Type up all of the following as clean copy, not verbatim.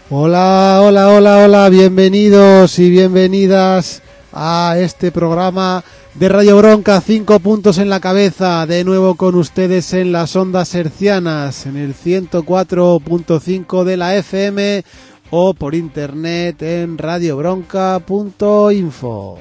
Hola, hola, hola, hola, bienvenidos y bienvenidas a este programa de Radio Bronca, 5 puntos en la cabeza, de nuevo con ustedes en las ondas hercianas, en el 104.5 de la FM o por internet en radiobronca.info.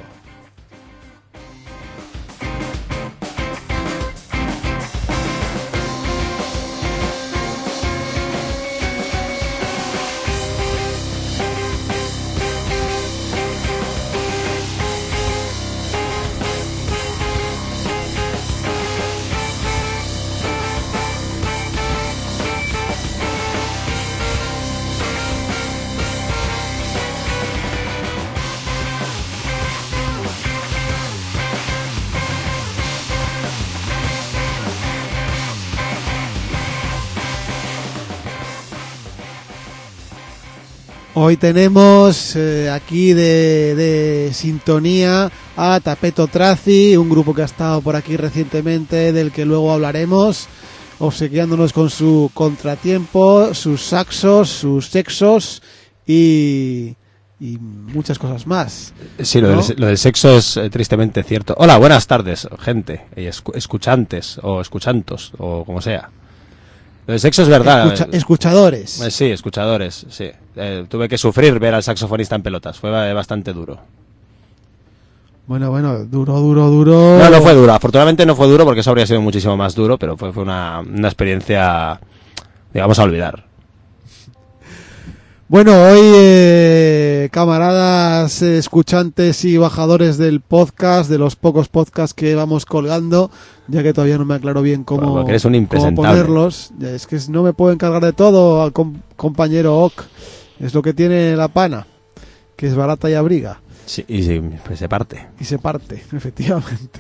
Hoy tenemos aquí de sintonía a Tapeto Traci, un grupo que ha estado por aquí recientemente, del que luego hablaremos, obsequiándonos con su contratiempo, sus saxos, sus sexos y muchas cosas más. Sí, lo del sexo es tristemente cierto. Hola, buenas tardes, gente, escuchantes o escuchantos o como sea. Lo del sexo es verdad. Escuchadores. Sí, escuchadores, sí. Tuve que sufrir ver al saxofonista en pelotas, fue bastante duro. Bueno, duro. No fue duro, afortunadamente no fue duro porque eso habría sido muchísimo más duro, pero fue una experiencia, digamos, a olvidar. Bueno, hoy, camaradas escuchantes y bajadores del podcast, de los pocos podcasts que vamos colgando, ya que todavía no me aclaro bien cómo ponerlos. Es que no me puedo encargar de todo, compañero Ock. Es lo que tiene la pana, que es barata y abriga. Sí, y sí, pues se parte. Y se parte, efectivamente.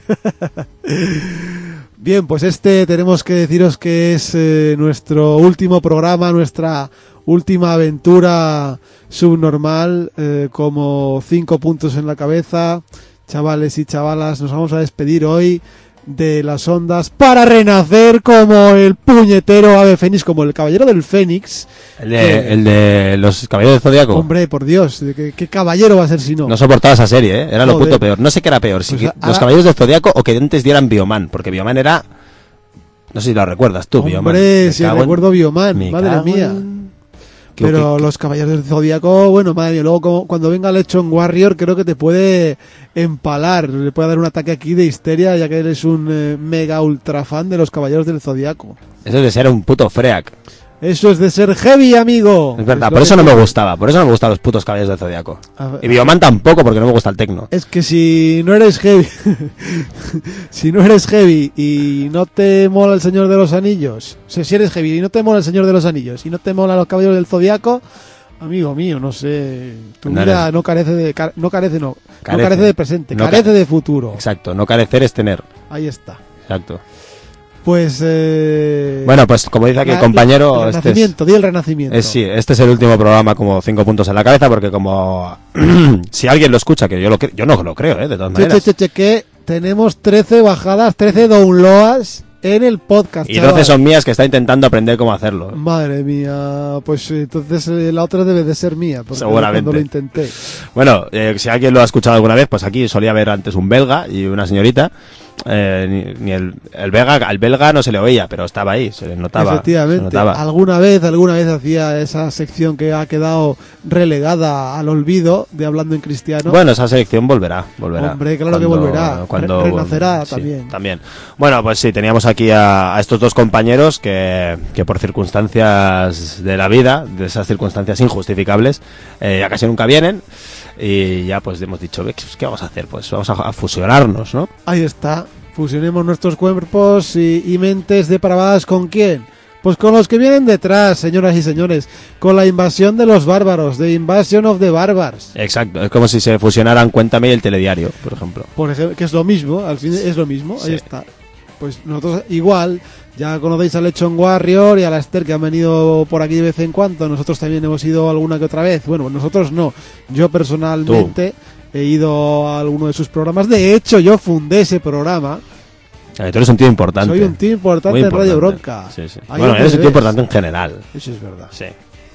Bien, pues tenemos que deciros que es nuestro último programa, nuestra última aventura subnormal, como 5 puntos en la cabeza. Chavales y chavalas, nos vamos a despedir hoy de las ondas para renacer como el puñetero ave fénix, como el caballero del fénix. El de los caballeros del Zodíaco. Hombre, por Dios, ¿qué caballero va a ser si no? No soportaba esa serie, Era lo puto peor. No sé qué era peor, si Pues los caballeros del Zodíaco o que antes dieran Bioman, porque Bioman era... No sé si lo recuerdas tú, Bioman. Hombre, sí recuerdo Bioman, madre mía. Pero los caballeros del Zodíaco, bueno, madre mía, luego cuando venga Lechon Warrior creo que te puede empalar, le puede dar un ataque aquí de histeria, ya que eres un mega ultra fan de los caballeros del Zodíaco. Eso es de ser un puto freak. Eso es de ser heavy, amigo. Es verdad, por eso no me gustaba, por eso no me gustan los putos caballeros del Zodíaco. Y Bioman tampoco, porque no me gusta el tecno. Es que si no eres heavy, si no eres heavy y no te mola el Señor de los Anillos, o sea, si eres heavy y no te mola el Señor de los Anillos y no te mola los caballeros del Zodíaco, amigo mío, no sé, tu vida no carece de presente, carece de futuro. Exacto, no carecer es tener. Ahí está. Exacto. Pues bueno, pues como dice aquí el compañero, el renacimiento, di el renacimiento. Sí, este es el último programa como 5 puntos en la cabeza, porque como si alguien lo escucha, que yo no lo creo, de todas maneras. Que tenemos 13 bajadas, 13 downloads en el podcast. Y 12 son mías, que está intentando aprender cómo hacerlo. Madre mía, pues entonces la otra debe de ser mía, porque seguramente. Cuando lo intenté. Bueno, si alguien lo ha escuchado alguna vez, pues aquí solía haber antes un belga y una señorita. Ni el belga, al belga no se le oía, pero estaba ahí, se le notaba. Efectivamente, alguna vez hacía esa sección que ha quedado relegada al olvido de Hablando en Cristiano. Bueno, esa sección volverá. Hombre, claro que volverá, renacerá también. Bueno, pues sí, teníamos aquí a estos dos compañeros que por circunstancias de la vida, de esas circunstancias injustificables, ya casi nunca vienen. Y ya pues hemos dicho, ¿qué vamos a hacer? Pues vamos a fusionarnos, ¿no? Ahí está, fusionemos nuestros cuerpos y mentes depravadas. ¿Con quién? Pues con los que vienen detrás, señoras y señores, con la invasión de los bárbaros, The Invasion of the Barbars. Exacto, es como si se fusionaran Cuéntame y el Telediario, por ejemplo. Que es lo mismo, al fin es lo mismo, sí. Ahí está. Pues nosotros igual, ya conocéis a Lechon Warrior y a la Esther, que han venido por aquí de vez en cuando. Nosotros también hemos ido alguna que otra vez. Bueno, nosotros no. Yo personalmente he ido a alguno de sus programas. De hecho, yo fundé ese programa. Tú eres un tío importante. Soy un tío importante en Radio Bronca. Sí, sí. Bueno, eres un tío importante en general. Eso es verdad. Sí.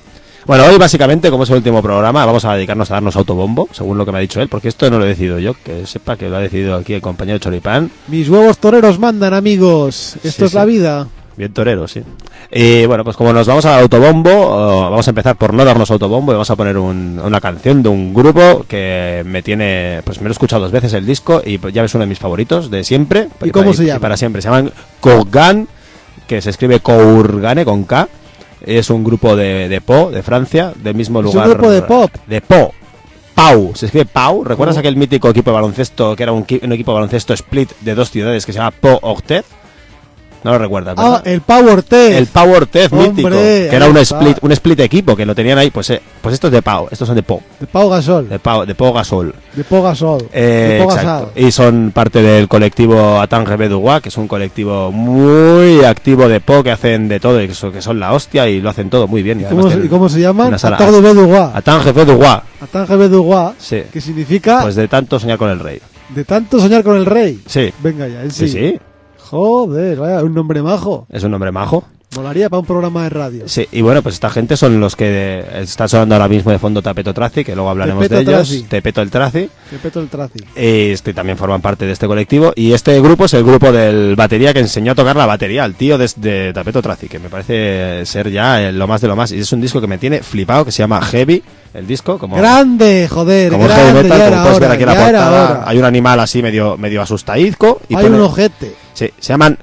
Bueno, hoy básicamente, como es el último programa, vamos a dedicarnos a darnos autobombo, según lo que me ha dicho él, porque esto no lo he decidido yo, que sepa que lo ha decidido aquí el compañero Choripán. Mis huevos toreros mandan, amigos. Esto Sí, es la sí. vida. Bien torero, sí. Y bueno, pues como nos vamos a dar autobombo, vamos a empezar por no darnos autobombo y vamos a poner una canción de un grupo que me tiene, pues me lo he escuchado 2 veces el disco y ya es uno de mis favoritos de siempre. ¿Y cómo se llama? Para siempre. Se llaman Kourgan, que se escribe Kourgane con K. Es un grupo de Pau, de Francia, del mismo ¿Es lugar. un grupo de pop? De Pau. Pau, se escribe Pau. ¿Recuerdas Oh. aquel mítico equipo de baloncesto que era un equipo de baloncesto split de 2 ciudades que se llama Pau Orthez? No lo recuerdas, ¿verdad? Ah, el Power Test. El Pau Orthez mítico, Hombre, que era ahí un está. split equipo que lo tenían ahí, pues estos de Pau, estos son de Pau, De Pau Gasol. de Pau Gasol. De Pau Gasol. De Pau Exacto. Gasol. Y son parte del colectivo Atange Bedouin, que es un colectivo muy activo de Pau, que hacen de todo y que son la hostia y lo hacen todo muy bien. ¿Y además tienen cómo se llaman? una sala- Atange Bedouin. Atange Bedouin, Atange Bedouin. sí. Que significa Pues de tanto soñar con el rey. de tanto soñar con el rey. Sí, Venga ya, en sí, sí. sí, Joder, vaya, un nombre majo. es un nombre majo. Molaría para un programa de radio. Sí, y bueno, pues esta gente son los que está sonando ahora mismo de fondo Tapeto Traci, que luego hablaremos Tepeto de ellos. Traci. Tepeto el Traci. Que peto el traci. También forman parte de este colectivo. Y este grupo es el grupo del batería que enseñó a tocar la batería al tío de Tapeto Traci, que me parece ser ya lo más de lo más. Y es un disco que me tiene flipado, que se llama Heavy, el disco. Como, Grande, joder, como grande. heavy metal, ya como era puedes ver hora, aquí en la ya era portada. hora. Hay un animal así medio asustadizco. Y Hay pone- un ojete. Sí, se llaman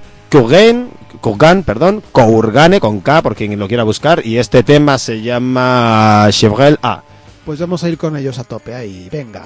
Kourgane con K, por quien lo quiera buscar. Y este tema se llama Chevrel A. Pues vamos a ir con ellos a tope ahí. Venga.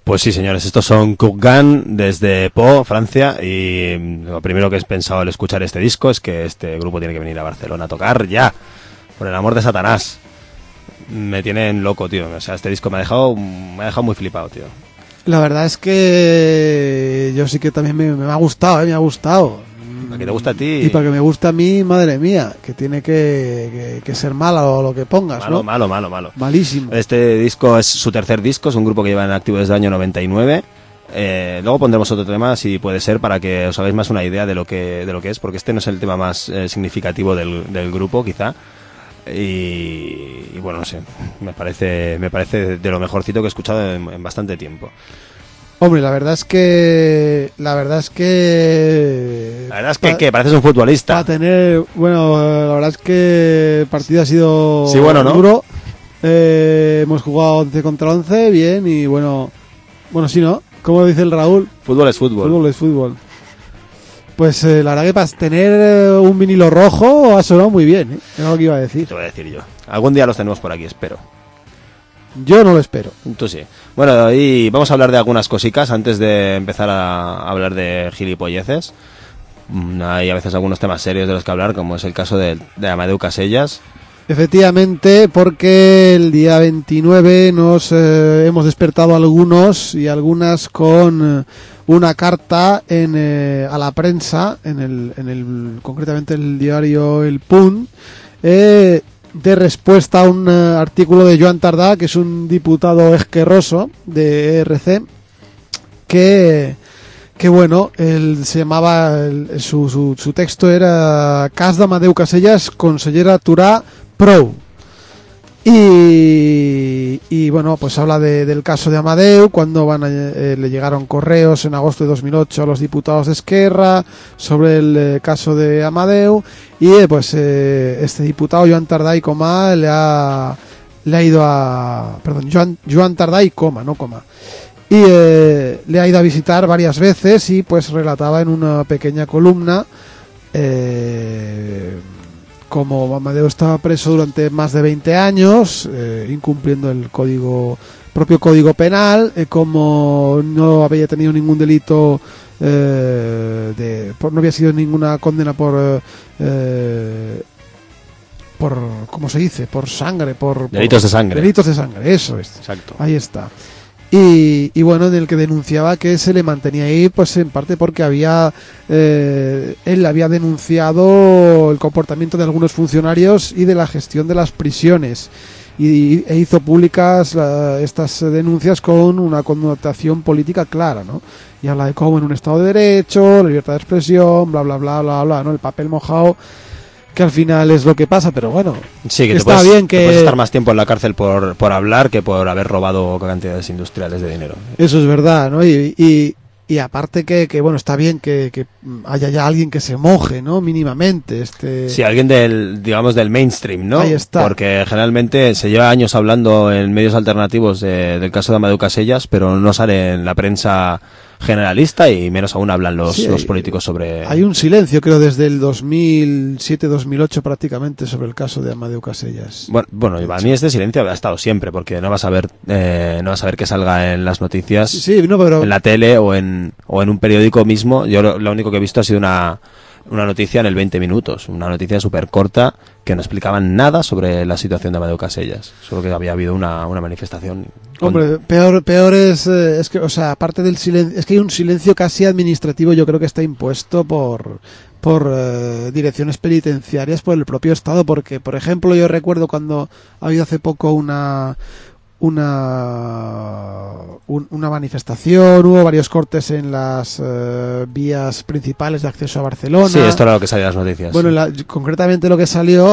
Pues sí, señores, estos son Kurgan desde Pau, Francia, y lo primero que he pensado al escuchar este disco es que este grupo tiene que venir a Barcelona a tocar ya, por el amor de Satanás. Me tienen loco, tío. O sea, este disco me ha dejado muy flipado, tío. La verdad es que yo sí que también me ha gustado, me ha gustado. ¿Para que te gusta a ti? Y para que me guste a mí, madre mía, que tiene que ser malo lo que pongas, malo, ¿no? Malo. Malísimo. Este disco es su tercer disco, es un grupo que lleva en activo desde el año 99. Luego pondremos otro tema, si puede ser, para que os hagáis más una idea de lo que es, porque este no es el tema más significativo del grupo, quizá. Y bueno, no sé, me parece de lo mejorcito que he escuchado en bastante tiempo. Hombre, la verdad es que ¿qué? Pareces un futbolista. Para tener, bueno, la verdad es que el partido ha sido sí, bueno, ¿no? duro. Hemos jugado 11 contra 11, bien, y bueno, sí, ¿no? Como dice el Raúl, fútbol es fútbol. Fútbol es fútbol. Pues la verdad que para tener un vinilo rojo ha sonado muy bien, ¿eh? Es lo que iba a decir. Te voy a decir yo. Algún día los tenemos por aquí, espero. Yo no lo espero. Tú sí. Bueno, y vamos a hablar de algunas cositas antes de empezar a hablar de gilipolleces. Hay a veces algunos temas serios de los que hablar, como es el caso de Amadeu Casellas. Efectivamente, porque el día 29 nos hemos despertado algunos y algunas con una carta a la prensa, concretamente el diario El Punt, de respuesta a un artículo de Joan Tardà, que es un diputado esquerroso de ERC, que bueno, él se llamaba, su texto era Cas d'Amadeu Casellas, consellera Turà Prou. Y bueno, pues habla del caso de Amadeu, cuando le llegaron correos en agosto de 2008 a los diputados de Esquerra sobre el caso de Amadeu, y pues este diputado Joan Tardà i Coma le ha ido a... Perdón, Joan Tardà i Coma, no Coma. Y le ha ido a visitar varias veces y pues relataba en una pequeña columna como Amadeu estaba preso durante más de 20 años, incumpliendo el propio código penal, como no había tenido ningún delito, no había sido ninguna condena por ¿cómo se dice? Por sangre, delitos de sangre. Delitos de sangre, eso es. Exacto. Ahí está. Y bueno, en el que denunciaba que se le mantenía ahí, pues en parte porque él había denunciado el comportamiento de algunos funcionarios y de la gestión de las prisiones, e hizo públicas estas denuncias con una connotación política clara, ¿no? Y habla de cómo en un Estado de Derecho, la libertad de expresión, bla bla bla bla bla, ¿no? El papel mojado, que al final es lo que pasa, pero bueno, sí, que está bien que puedes estar más tiempo en la cárcel por hablar que por haber robado cantidades industriales de dinero. Eso es verdad, ¿no? Y aparte que bueno, está bien que haya ya alguien que se moje, ¿no? Mínimamente. Sí, alguien del mainstream, ¿no? Ahí está. Porque generalmente se lleva años hablando en medios alternativos del caso de Amadeu Casellas, pero no sale en la prensa generalista, y menos aún hablan los políticos sobre... Hay un silencio, creo, desde el 2007-2008 prácticamente sobre el caso de Amadeu Casellas. Bueno, a mí este silencio ha estado siempre, porque no vas a ver que salga en las noticias, pero... en la tele o en un periódico mismo. Yo lo único que he visto ha sido una noticia en el 20 minutos, una noticia súper corta que no explicaban nada sobre la situación de Amadeu Casellas, solo que había habido una manifestación. Hombre, peor es que, o sea, aparte del silencio, es que hay un silencio casi administrativo, yo creo que está impuesto por direcciones penitenciarias, por el propio Estado, porque, por ejemplo, yo recuerdo cuando ha habido hace poco una manifestación, hubo varios cortes en las vías principales de acceso a Barcelona. Sí, esto era lo que salía en las noticias. Bueno, concretamente lo que salió,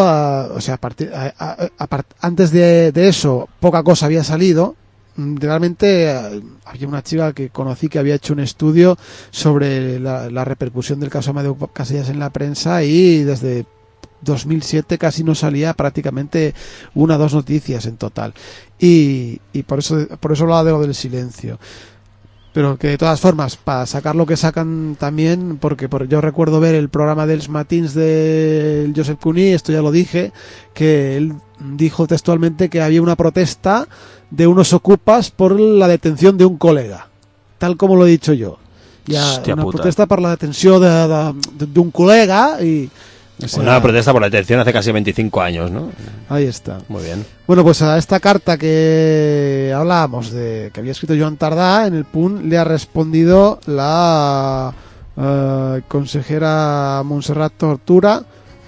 antes de eso, poca cosa había salido. Realmente había una chica que conocí que había hecho un estudio sobre la repercusión del caso Amadeu Casellas en la prensa, y desde 2007 casi no salía prácticamente una o dos noticias en total, y por eso hablaba de lo del silencio. Pero que de todas formas, para sacar lo que sacan también, porque yo recuerdo ver el programa dels Matins de Josep Cuní, esto ya lo dije, que él dijo textualmente que había una protesta de unos ocupas por la detención de un colega, tal como lo he dicho yo. Ya, Hòstia una puta. protesta per la detenció d'un col·lega y... O sea, Una protesta por la detención hace casi 25 años, ¿no? ahí está. Muy bien. Bueno, pues a esta carta que hablábamos de que había escrito Joan Tardá, en el PUN le ha respondido la consejera Montserrat Tortura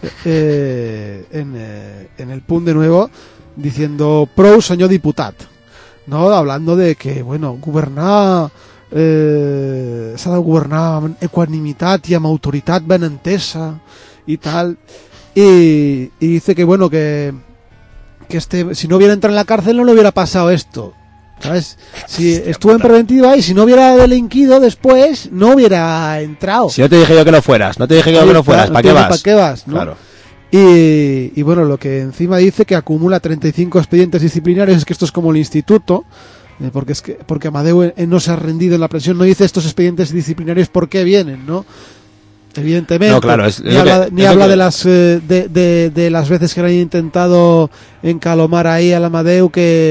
en el PUN de nuevo, diciendo prou senyor diputat, ¿no? Hablando de que, bueno, governar s'ha de governar amb equanimitat i amb autoritat ben entesa y tal, y dice que bueno, que si no hubiera entrado en la cárcel no le hubiera pasado esto, ¿sabes? Si estuvo en preventiva y si no hubiera delinquido después no hubiera entrado. Si no te dije yo que no fueras, ¿para qué vas? ¿Para qué vas? ¿no? Claro. Y bueno, lo que encima dice que acumula 35 expedientes disciplinarios, es que esto es como el instituto, porque Amadeu no se ha rendido en la presión, no dice estos expedientes disciplinarios por qué vienen, ¿no? Evidentemente, no, claro, ni habla de las veces que le han intentado encalomar ahí al Amadeu,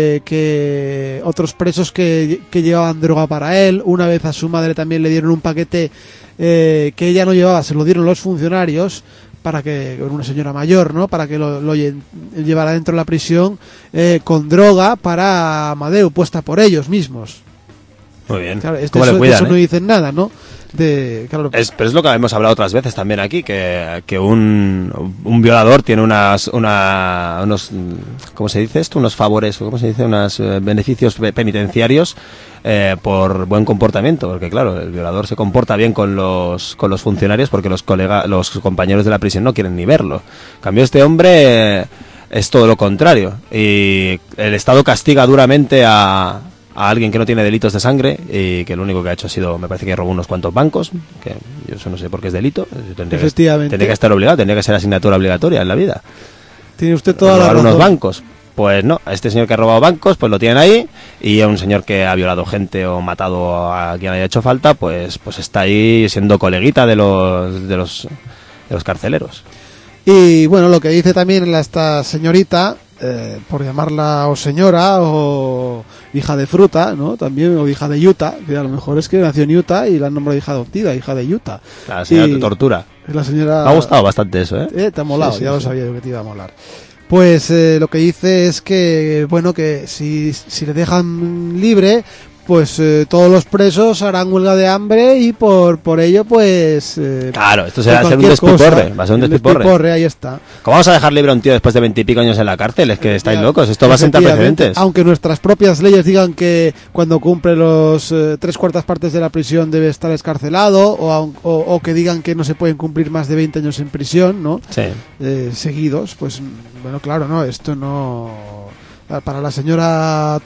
que otros presos que llevaban droga para él. Una vez a su madre también le dieron un paquete que ella no llevaba, se lo dieron los funcionarios, para que, una señora mayor, ¿no? Para que lo llevara dentro de la prisión con droga para Amadeu, puesta por ellos mismos. Muy bien. Claro, ¿Cómo le cuidan, eso no dicen nada, ¿no? Claro. Pero es lo que hemos hablado otras veces también aquí, que un violador tiene unos, ¿cómo se dice esto? Unos favores, ¿cómo se dice? Unos beneficios penitenciarios por buen comportamiento, porque claro, el violador se comporta bien con los funcionarios porque los compañeros de la prisión no quieren ni verlo. En cambio, este hombre es todo lo contrario, y el Estado castiga duramente a alguien que no tiene delitos de sangre y que lo único que ha hecho ha sido, me parece que robó unos cuantos bancos, que yo eso no sé por qué es delito. Efectivamente. Tendría que estar obligado, tendría que ser asignatura obligatoria en la vida. Tiene usted toda la razón. Unos bancos. Pues no, a este señor que ha robado bancos, pues lo tienen ahí, y a un señor que ha violado gente o matado a quien haya hecho falta, pues está ahí siendo coleguita de los carceleros. Y bueno, lo que dice también esta señorita, por llamarla o señora o hija de fruta, ¿no? También, o hija de Utah, que a lo mejor es que nació en Utah y la han nombrado hija adoptiva, hija de Utah. La señora Tortura. La señora... Me ha gustado bastante eso, ¿eh? Te ha molado, sí, ya lo sí. sabía yo que te iba a molar. Pues lo que dice es que, bueno, que si le dejan libre, pues todos los presos harán huelga de hambre y por ello, pues... claro, esto será ser un despiporre, va a ser un despiporre. Ahí está. ¿Cómo vamos a dejar libre a un tío después de 20 y pico años en la cárcel? Es que estáis locos, esto va a sentar precedentes. Aunque nuestras propias leyes digan que cuando cumple los 3/4 partes de la prisión debe estar excarcelado, o que digan que no se pueden cumplir más de 20 años en prisión, ¿no? Sí. Seguidos, pues bueno, claro, no, esto no... Para la señora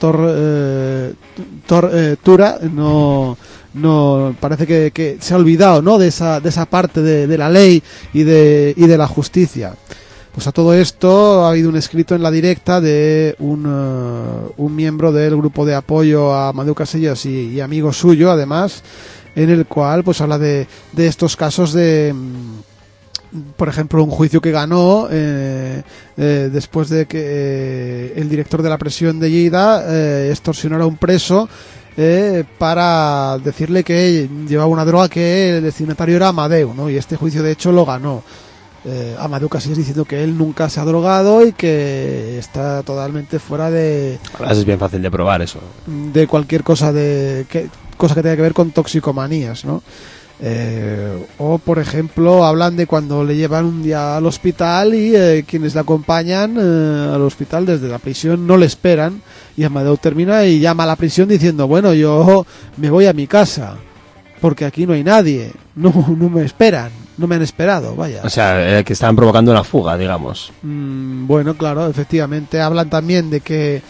Tura no parece que se ha olvidado, ¿no? de esa parte de la ley y de la justicia. Pues a todo esto ha habido un escrito en La Directa de un miembro del grupo de apoyo a Amadeu Casellas y amigo suyo, además, en el cual pues habla de estos casos de... Por ejemplo, un juicio que ganó después de que el director de la prisión de Lleida extorsionara a un preso para decirle que llevaba una droga, que el destinatario era Amadeu, ¿no? Y este juicio de hecho lo ganó Amadeu Casellas, diciendo que él nunca se ha drogado y que está totalmente fuera de... Es bien fácil de probar eso. De cualquier cosa cosa que tenga que ver con toxicomanías, ¿no? O por ejemplo hablan de cuando le llevan un día al hospital y quienes le acompañan al hospital desde la prisión no le esperan, y Amadeu termina y llama a la prisión diciendo, bueno, yo me voy a mi casa porque aquí no hay nadie, no me esperan, no me han esperado, vaya. O sea, que estaban provocando una fuga, digamos. Bueno, claro, efectivamente. Hablan también de que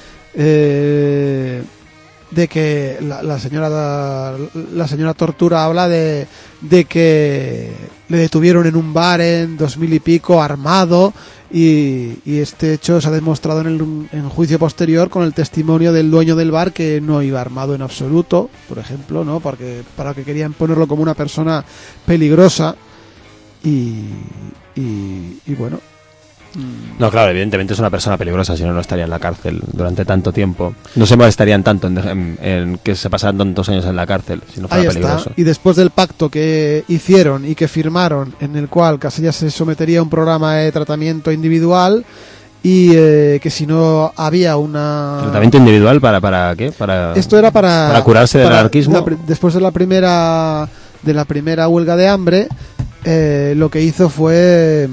la señora Tortura habla de que le detuvieron en un bar en 2000 y pico armado, y este hecho se ha demostrado en juicio posterior con el testimonio del dueño del bar, que no iba armado en absoluto, por ejemplo, ¿no? Porque para que querían ponerlo como una persona peligrosa y bueno. No, claro, evidentemente es una persona peligrosa, si no, no estaría en la cárcel durante tanto tiempo. No se molestarían tanto en que se pasaran tantos años en la cárcel, si no fuera peligroso. Está. Y después del pacto que hicieron y que firmaron, en el cual Casellas se sometería a un programa de tratamiento individual y que si no había una... ¿Tratamiento individual para qué? Esto era para curarse del anarquismo. Después de la primera huelga de hambre, lo que hizo fue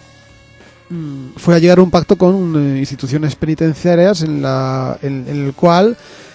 a llegar a un pacto con instituciones penitenciarias en el cual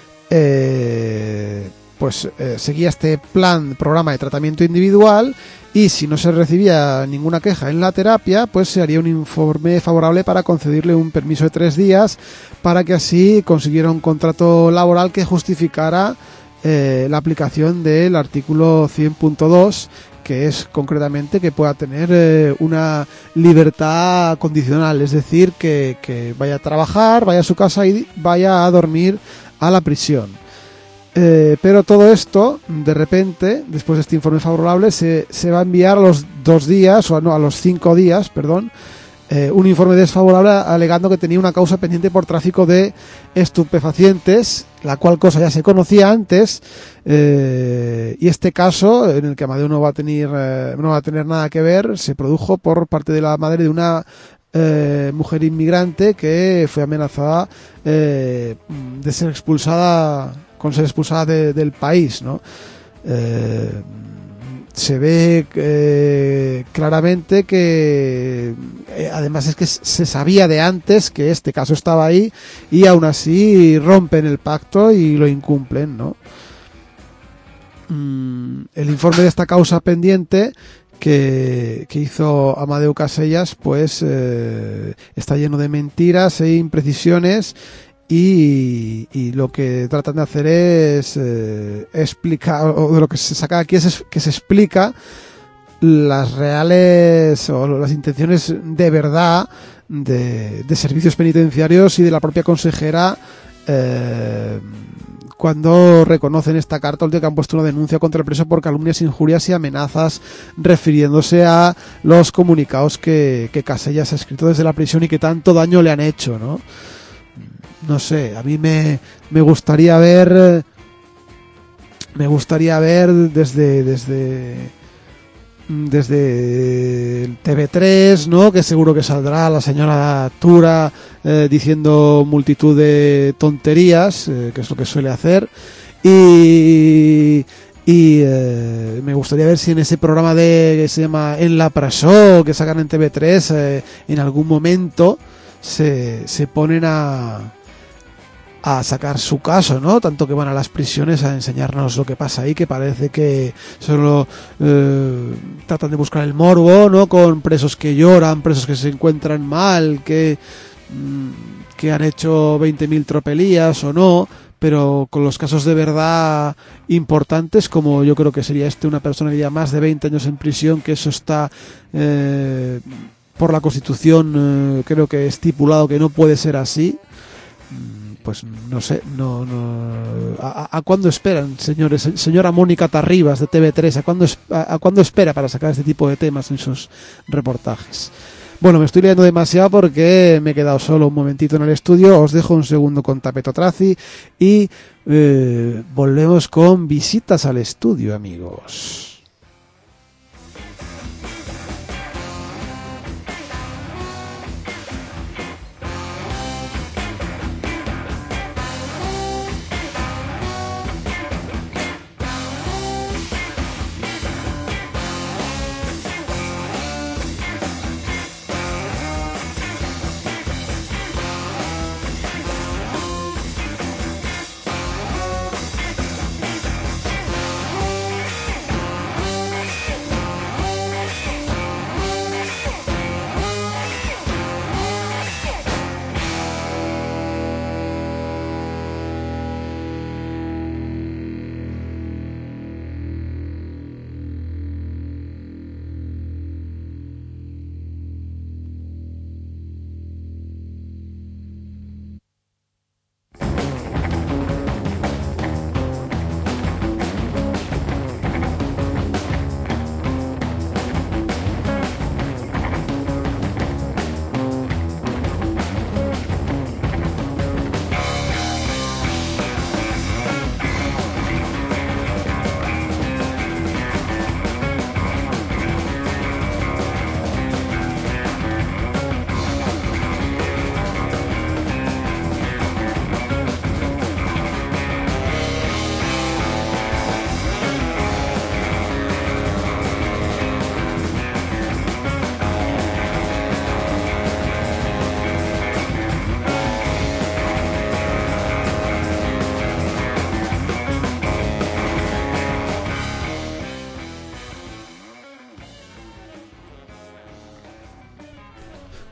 seguía este programa de tratamiento individual, y si no se recibía ninguna queja en la terapia, pues se haría un informe favorable para concederle un permiso de 3 días para que así consiguiera un contrato laboral que justificara la aplicación del artículo 100.2, que es concretamente que pueda tener una libertad condicional, es decir, que vaya a trabajar, vaya a su casa y vaya a dormir a la prisión. Pero todo esto, de repente, después de este informe favorable, se va a enviar a los 2 días, o no, a los 5 días, perdón, un informe desfavorable alegando que tenía una causa pendiente por tráfico de estupefacientes, la cual cosa ya se conocía antes, y este caso, en el que Amadeu no va a tener nada que ver, se produjo por parte de la madre de una mujer inmigrante que fue amenazada de ser expulsada del país, ¿no? Se ve claramente que además es que se sabía de antes que este caso estaba ahí, y aún así rompen el pacto y lo incumplen, ¿no? El informe de esta causa pendiente que hizo Amadeu Casellas pues está lleno de mentiras e imprecisiones, y lo que tratan de hacer es explicar, o de lo que se saca aquí es que se explica las reales o las intenciones de verdad de servicios penitenciarios y de la propia consejera, cuando reconocen esta carta que han puesto una denuncia contra el preso por calumnias, injurias y amenazas, refiriéndose a los comunicados que Casellas ha escrito desde la prisión y que tanto daño le han hecho, ¿no? No sé, a mí me gustaría ver desde el TV3, ¿no? Que seguro que saldrá la señora Tura diciendo multitud de tonterías, que es lo que suele hacer, y me gustaría ver si en ese programa que se llama En la Presó, que sacan en TV3, en algún momento se ponen a sacar su caso, ¿no? Tanto que van a las prisiones a enseñarnos lo que pasa ahí, que parece que solo tratan de buscar el morbo, ¿no? Con presos que lloran, presos que se encuentran mal, que han hecho 20.000 tropelías o no, pero con los casos de verdad importantes, como yo creo que sería una persona que lleva más de 20 años en prisión, que eso está por la Constitución creo que estipulado que no puede ser así. Pues no sé, ¿a cuándo esperan, señores? Señora Mónica Tarribas de TV3, ¿a cuándo espera para sacar este tipo de temas en sus reportajes? Bueno, me estoy leyendo demasiado porque me he quedado solo un momentito en el estudio. Os dejo un segundo con Tapeto Traci y volvemos con visitas al estudio, amigos.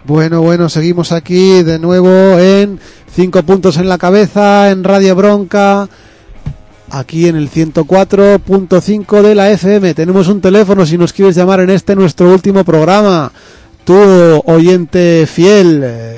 Bueno, seguimos aquí de nuevo en 5 puntos en la cabeza, en Radio Bronca, aquí en el 104.5 de la FM. Tenemos un teléfono si nos quieres llamar en nuestro último programa. Tú, oyente fiel,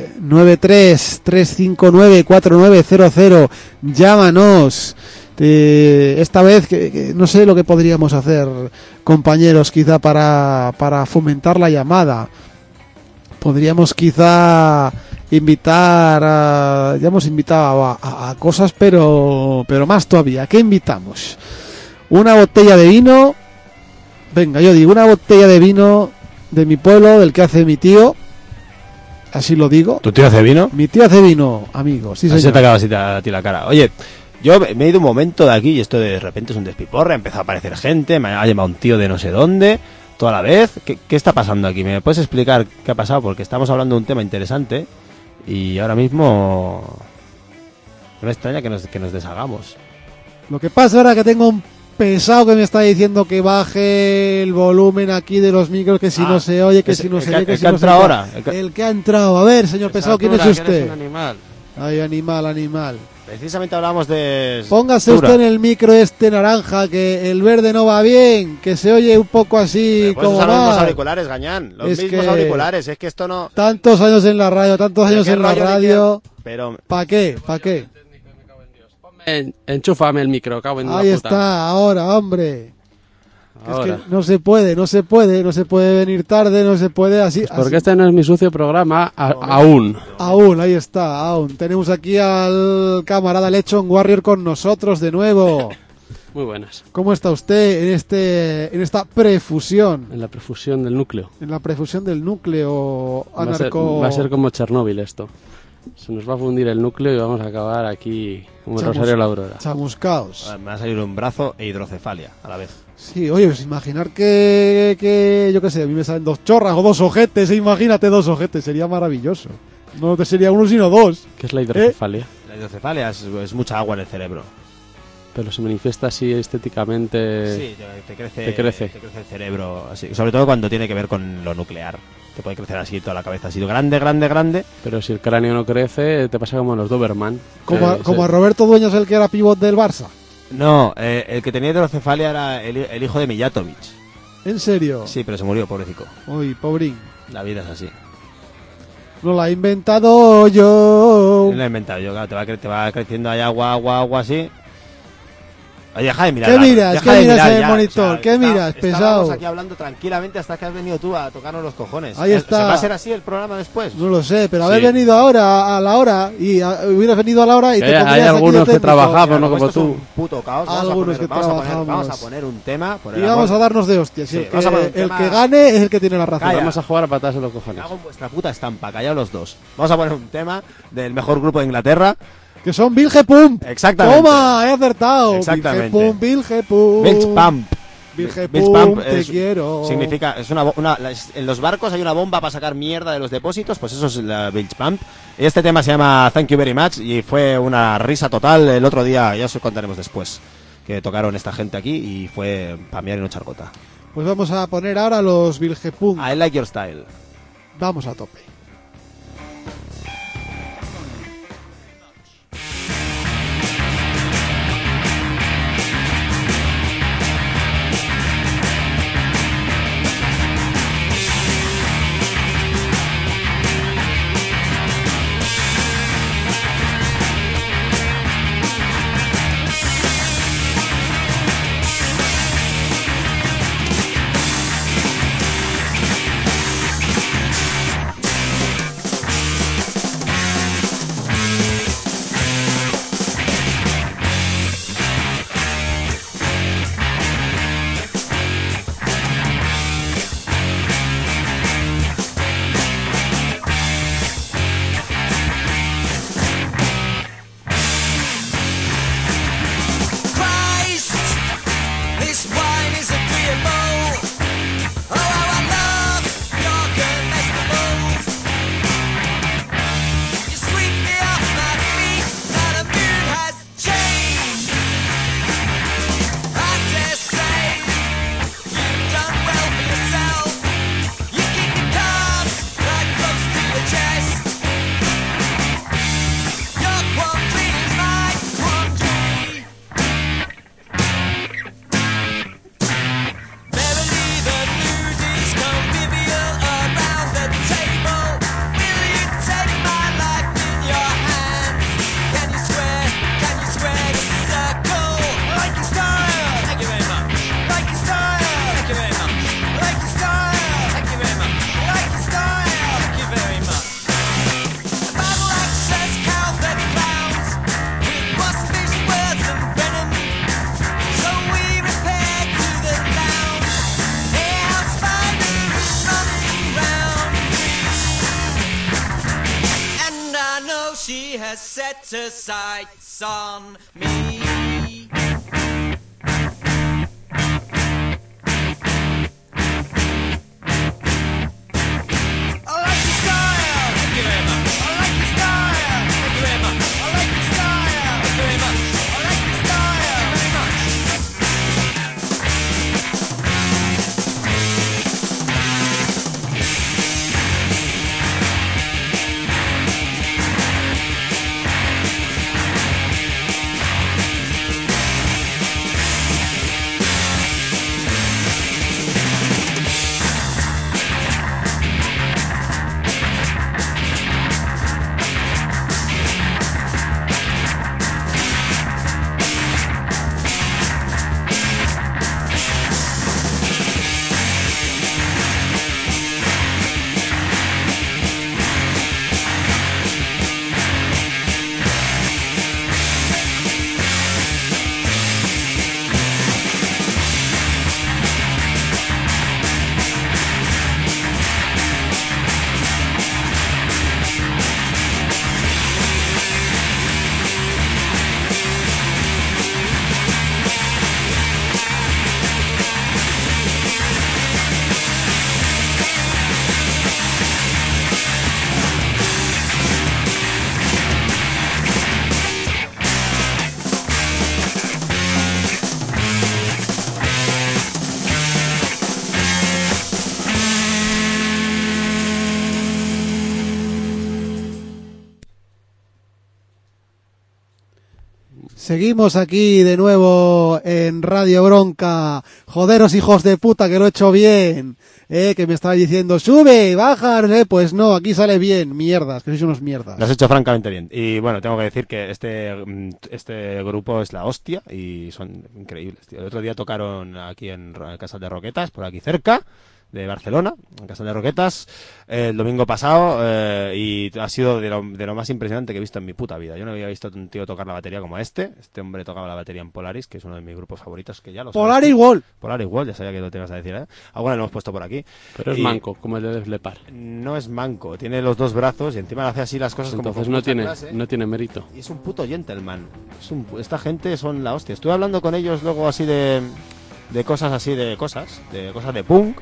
93-359-4900, llámanos. Esta vez, que no sé lo que podríamos hacer, compañeros, quizá para fomentar la llamada. Podríamos quizá invitar ya hemos invitado a cosas, pero más todavía. ¿Qué invitamos? Una botella de vino. Venga, yo digo, una botella de vino de mi pueblo, del que hace mi tío. Así lo digo. ¿Tu tío hace vino? Mi tío hace vino, amigo. Sí, así señor. se te acaba así a ti la cara. Oye, yo me he ido un momento de aquí y esto de repente es un despiporre. Ha empezado a aparecer gente, me ha llamado un tío de no sé dónde, toda la vez. ¿Qué está pasando aquí? ¿Me puedes explicar qué ha pasado? Porque estamos hablando de un tema interesante y ahora mismo no me extraña que nos deshagamos. Lo que pasa ahora que tengo un pesado que me está diciendo que baje el volumen aquí de los micros, que si no se oye, que si no se ve, que si no se entra ahora. El que ha entrado. A ver, señor pesado, ¿quién es usted? Un animal. Ay, animal. Precisamente hablábamos de... Póngase usted en el micro naranja, que el verde no va bien, que se oye un poco así puedes como usar los mismos mal. auriculares, Gañán. Los Es mismos que auriculares, es que esto no... Tantos años en la radio, tantos años ¿Qué en la rollo ni radio. Pero... ¿Para qué? Enchúfame el micro, cago en la Ahí puta. está, ahora, hombre. Ahora. Es que no se puede venir tarde, no se puede así. Pues porque así. este no es mi sucio programa aún. Aún, ahí está, aún. Tenemos aquí al camarada Lechon Warrior con nosotros de nuevo. Muy buenas. ¿Cómo está usted en esta prefusión? En la perfusión del núcleo. En la prefusión del núcleo Va a ser como Chernóbil esto. Se nos va a fundir el núcleo y vamos a acabar aquí como el Rosario de la Aurora. Chamuscaos. Me va a salir un brazo e hidrocefalia a la vez. Sí, oye, pues imaginar que yo qué sé, a mí me salen 2 chorras o 2 ojetes, imagínate 2 ojetes, sería maravilloso. No te sería uno sino 2. ¿Qué es la hidrocefalia? La hidrocefalia es mucha agua en el cerebro. Pero se manifiesta así estéticamente. Sí, te crece el cerebro, así. Sobre todo cuando tiene que ver con lo nuclear. Te puede crecer así toda la cabeza, así grande. Pero si el cráneo no crece, te pasa como a los Doberman. Como a Roberto Dueñas, el que era pívot del Barça. No, el que tenía hidrocefalia era el hijo de Mijatovic. ¿En serio? Sí, pero se murió, pobrecito. Uy, pobrín. La vida es así. No la he inventado yo. No lo he inventado yo, claro, te va creciendo ahí agua así. Oye, deja de mirar. ¿Qué miras? Deja ¿Qué de miras mirar en el ya, monitor? ¿Qué miras, pesado? Estábamos aquí hablando tranquilamente hasta que has venido tú a tocarnos los cojones. Ahí está. ¿Se va a ser así el programa después? No lo sé, pero Sí. haber venido ahora a la hora y hubieras venido a la hora y te hay pondrías aquí de algunos que técnico. trabajamos, no como Esto es tú. un puto caos. Algunos que vamos trabajamos. a poner un tema. Y vamos a darnos de hostias. Sí, El vamos a poner un que tema- gane es el que tiene la razón. Calla. Vamos a jugar a patadas en los cojones. Hago en vuestra puta estampa, callaos los dos. Vamos a poner un tema del mejor grupo de Inglaterra. Que son Bilge Pump. Exactamente. Toma, he acertado. Exactamente. Bilge Pump. Bilge Pump. Bilge Bilge Pump, te es- quiero. Significa, en los barcos hay una bomba para sacar mierda de los depósitos, pues eso es la Bilge Pump. Este tema se llama Thank You Very Much y fue una risa total el otro día, ya os contaremos después, que tocaron esta gente aquí y fue para mirar y no echar gota. Pues vamos a poner ahora los Bilge Pump. I Like Your Style. Vamos a tope. I has set her sights on me. Seguimos aquí de nuevo en Radio Bronca. Joderos, hijos de puta, que lo he hecho bien. Que me estaba diciendo, sube, baja, pues no, aquí sale bien. Mierdas, que sois unos mierdas. Lo has hecho francamente bien. Y bueno, tengo que decir que este grupo es la hostia y son increíbles, tío. El otro día tocaron aquí en Casal de Roquetas, por aquí cerca de Barcelona, en Casal de Roquetas, el domingo pasado, y ha sido de lo más impresionante que he visto en mi puta vida. Yo no había visto a un tío tocar la batería como este. Este hombre tocaba la batería en Polaris, que es uno de mis grupos favoritos, que ya lo sabes. Polaris Wall. Polaris Wall, ya sabía que lo te ibas a decir, ¿eh? Alguna lo hemos puesto por aquí. Pero es manco, como el de Def Leppard. No es manco, tiene los dos brazos y encima le hace así las cosas como... Entonces no tiene mérito. Y es un puto gentleman. Esta gente son la hostia. Estuve hablando con ellos luego así de cosas así, de cosas de punk.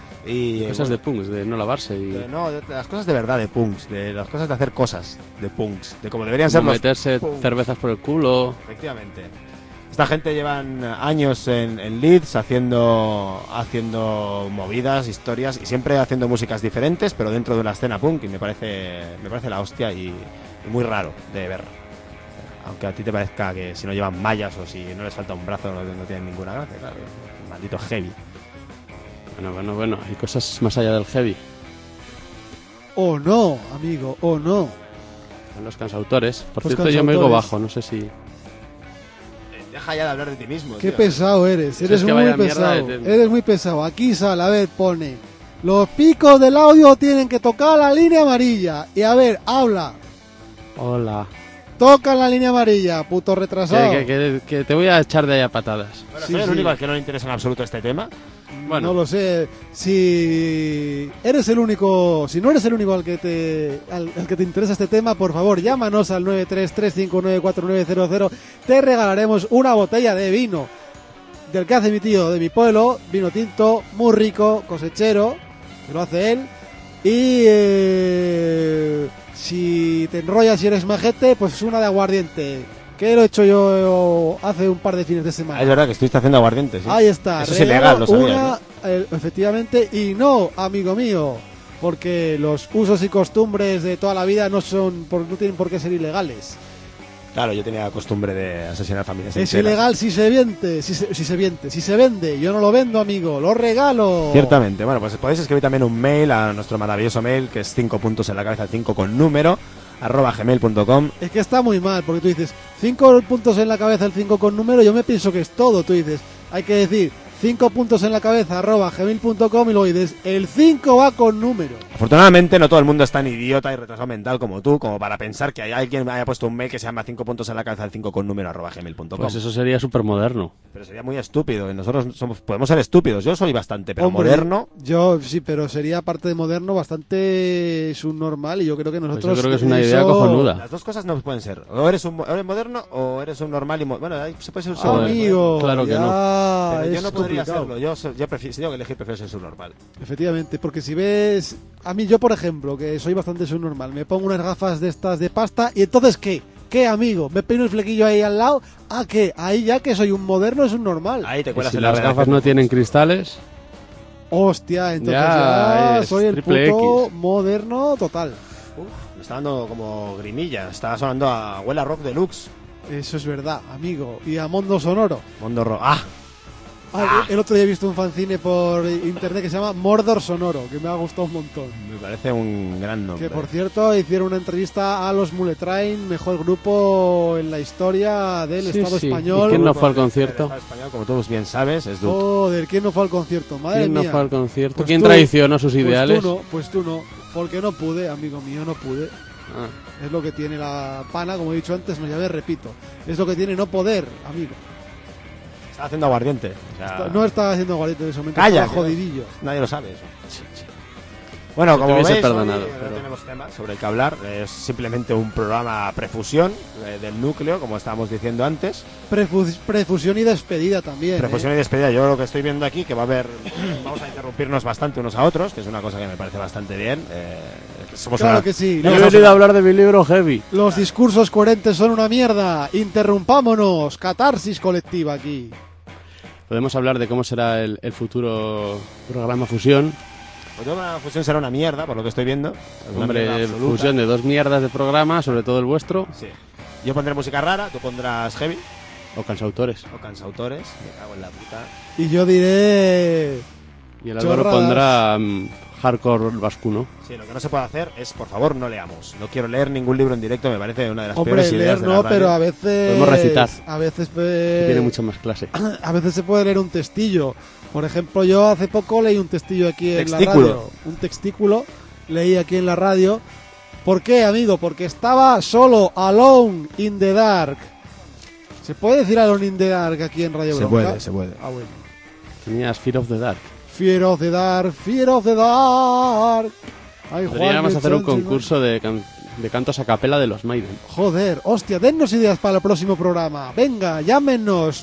Y cosas de punks, de no lavarse y... de las cosas de verdad de punks, de las cosas de hacer cosas de punks, de como deberían ser los meterse punks. Cervezas por el culo. Efectivamente. Esta gente llevan años en Leeds haciendo movidas, historias y siempre haciendo músicas diferentes, pero dentro de una escena punk, y me parece la hostia y muy raro de ver. Aunque a ti te parezca que si no llevan mallas o si no les falta un brazo no tienen ninguna gracia, claro. Maldito heavy. Bueno, hay cosas más allá del heavy. Oh no, amigo, oh no. Son los cansautores. Por Los cierto, yo me oigo bajo, no sé si... Deja ya de hablar de ti mismo. Qué tío. pesado eres, eres que muy vaya pesado. mierda Eres muy pesado. Aquí sale, a ver, pone. Los picos del audio tienen que tocar la línea amarilla. Y a ver, habla. Hola. Toca la línea amarilla, puto retrasado. Que te voy a echar de ahí a patadas. Bueno, Sí, soy el sí. único al que no le interesa en absoluto este tema. Bueno. No lo sé. Si eres el único, si no eres el único al que te interesa este tema, por favor, llámanos al 933594900. Te regalaremos una botella de vino del que hace mi tío de mi pueblo, vino tinto, muy rico, cosechero, que lo hace él. Y si te enrollas y eres majete, pues una de aguardiente, que lo he hecho yo hace un par de fines de semana. Es verdad que estuviste haciendo aguardiente, ¿sí? Ahí está. Eso es ilegal, lo sabías, una, efectivamente, y no, amigo mío, porque los usos y costumbres de toda la vida no tienen por qué ser ilegales. Claro, yo tenía costumbre de asesinar familias Es enteras. ilegal si se vende. Yo no lo vendo, amigo, lo regalo. Ciertamente. Bueno, pues podéis escribir también un mail a nuestro maravilloso mail, que es 5 puntos en la cabeza, 5 con número, @gmail.com. Es que está muy mal, porque tú dices 5 puntos en la cabeza, el 5 con número, yo me pienso que es todo. Tú dices, hay que decir 5 puntos en la cabeza @gmail.com y luego dices, el 5 va con número. Afortunadamente no todo el mundo es tan idiota y retrasado mental como tú, como para pensar que hay alguien que haya puesto un mail que se llama 5 puntos en la cabeza del 5 con número @gmail.com. Pues eso sería súper moderno. Pero sería muy estúpido, y nosotros podemos ser estúpidos, yo soy bastante, pero Hombre, moderno. Yo sí, pero sería aparte de moderno bastante subnormal y yo creo que nosotros... Pues yo creo que es una idea eso- cojonuda. Las dos cosas no pueden ser, o eres moderno o eres un normal y bueno, ahí se puede ser un subnormal. Amigo, Claro que ya Pero yo es no podría complicado. serlo, yo prefiero, si tengo que elegir, prefiero ser subnormal. Efectivamente, porque si ves... A mí, yo por ejemplo, que soy bastante subnormal, me pongo unas gafas de estas de pasta y entonces ¿qué? ¿Qué, amigo? ¿Me peino el flequillo ahí al lado? ¿Ah, qué? Ahí ya que soy un moderno es un normal. Ahí te Y cuelas si en la las redacción gafas no de tienen Fox. cristales, Hostia, entonces Ya, ya es soy el triple puto X. moderno total. Me está dando como grimilla, está sonando a Abuela Rock Deluxe. Eso es verdad, amigo. Y a Mondo Sonoro. Mondo Rock. ¡Ah! El otro día he visto un fanzine por internet que se llama Mordor Sonoro, que me ha gustado un montón. Me parece un gran nombre. Que por cierto hicieron una entrevista a los Muletrain, mejor grupo en la historia del Sí, Estado sí. español. ¿Y quién no fue al El concierto? Estado español, como todos bien sabes, es Duke. Joder, ¿quién no fue al concierto? Madre ¿Quién no mía. fue al concierto? Pues ¿Quién tú. traicionó sus ideales? Pues tú no, porque no pude, amigo mío, no pude. Ah, Es lo que tiene la pana, como he dicho antes, no ya ves, repito. Es lo que tiene no poder, amigo. Está haciendo aguardiente. O sea, No estaba haciendo guarito en ese momento, Calla, estaba jodidillo. nadie lo sabe eso. Bueno, Yo te como hubiese veis, perdonado, hoy pero- no tenemos tema sobre el que hablar. Es simplemente un programa prefusión del núcleo, como estábamos diciendo antes. Prefusión y despedida también. Prefusión y despedida. Yo lo que estoy viendo aquí, que va a haber... Vamos a interrumpirnos bastante unos a otros, que es una cosa que me parece bastante bien. Somos Claro una- que sí. Yo he venido a hablar de mi libro Heavy. Los discursos coherentes son una mierda. Interrumpámonos. Catarsis colectiva aquí. Podemos hablar de cómo será el futuro programa Fusión. Pues yo creo que la fusión será una mierda, por lo que estoy viendo. Una Hombre, mierda absoluta. fusión de dos mierdas de programa, sobre todo el vuestro, Sí. Yo pondré música rara, tú pondrás heavy o cansautores. o cansautores. Me cago en la puta. Y yo diré... Y el Álvaro Chorradas. pondrá hardcore vascuno. Sí, lo que no se puede hacer es, por favor, no leamos. No quiero leer ningún libro en directo, me parece una de las Hombre, peores ideas leer de la no, radio. pero a veces... Podemos recitar. A veces... Tiene mucha más clase. A veces se puede leer un testillo. Por ejemplo, yo hace poco leí un testillo aquí en Textículo. la radio. Un textículo. Leí aquí en la radio. ¿Por qué, amigo? Porque estaba solo, alone in the dark. ¿Se puede decir alone in the dark aquí en Radio Se Bronca? puede, se puede. Ah, bueno. Tenías Fear of the Dark. Fear of the dark, fear of the dark. Ay, Podríamos Juan, hacer un Sánchez, ¿no? concurso de cantos a capela de los Maiden. Joder, hostia, dennos ideas para el próximo programa. Venga, llámenos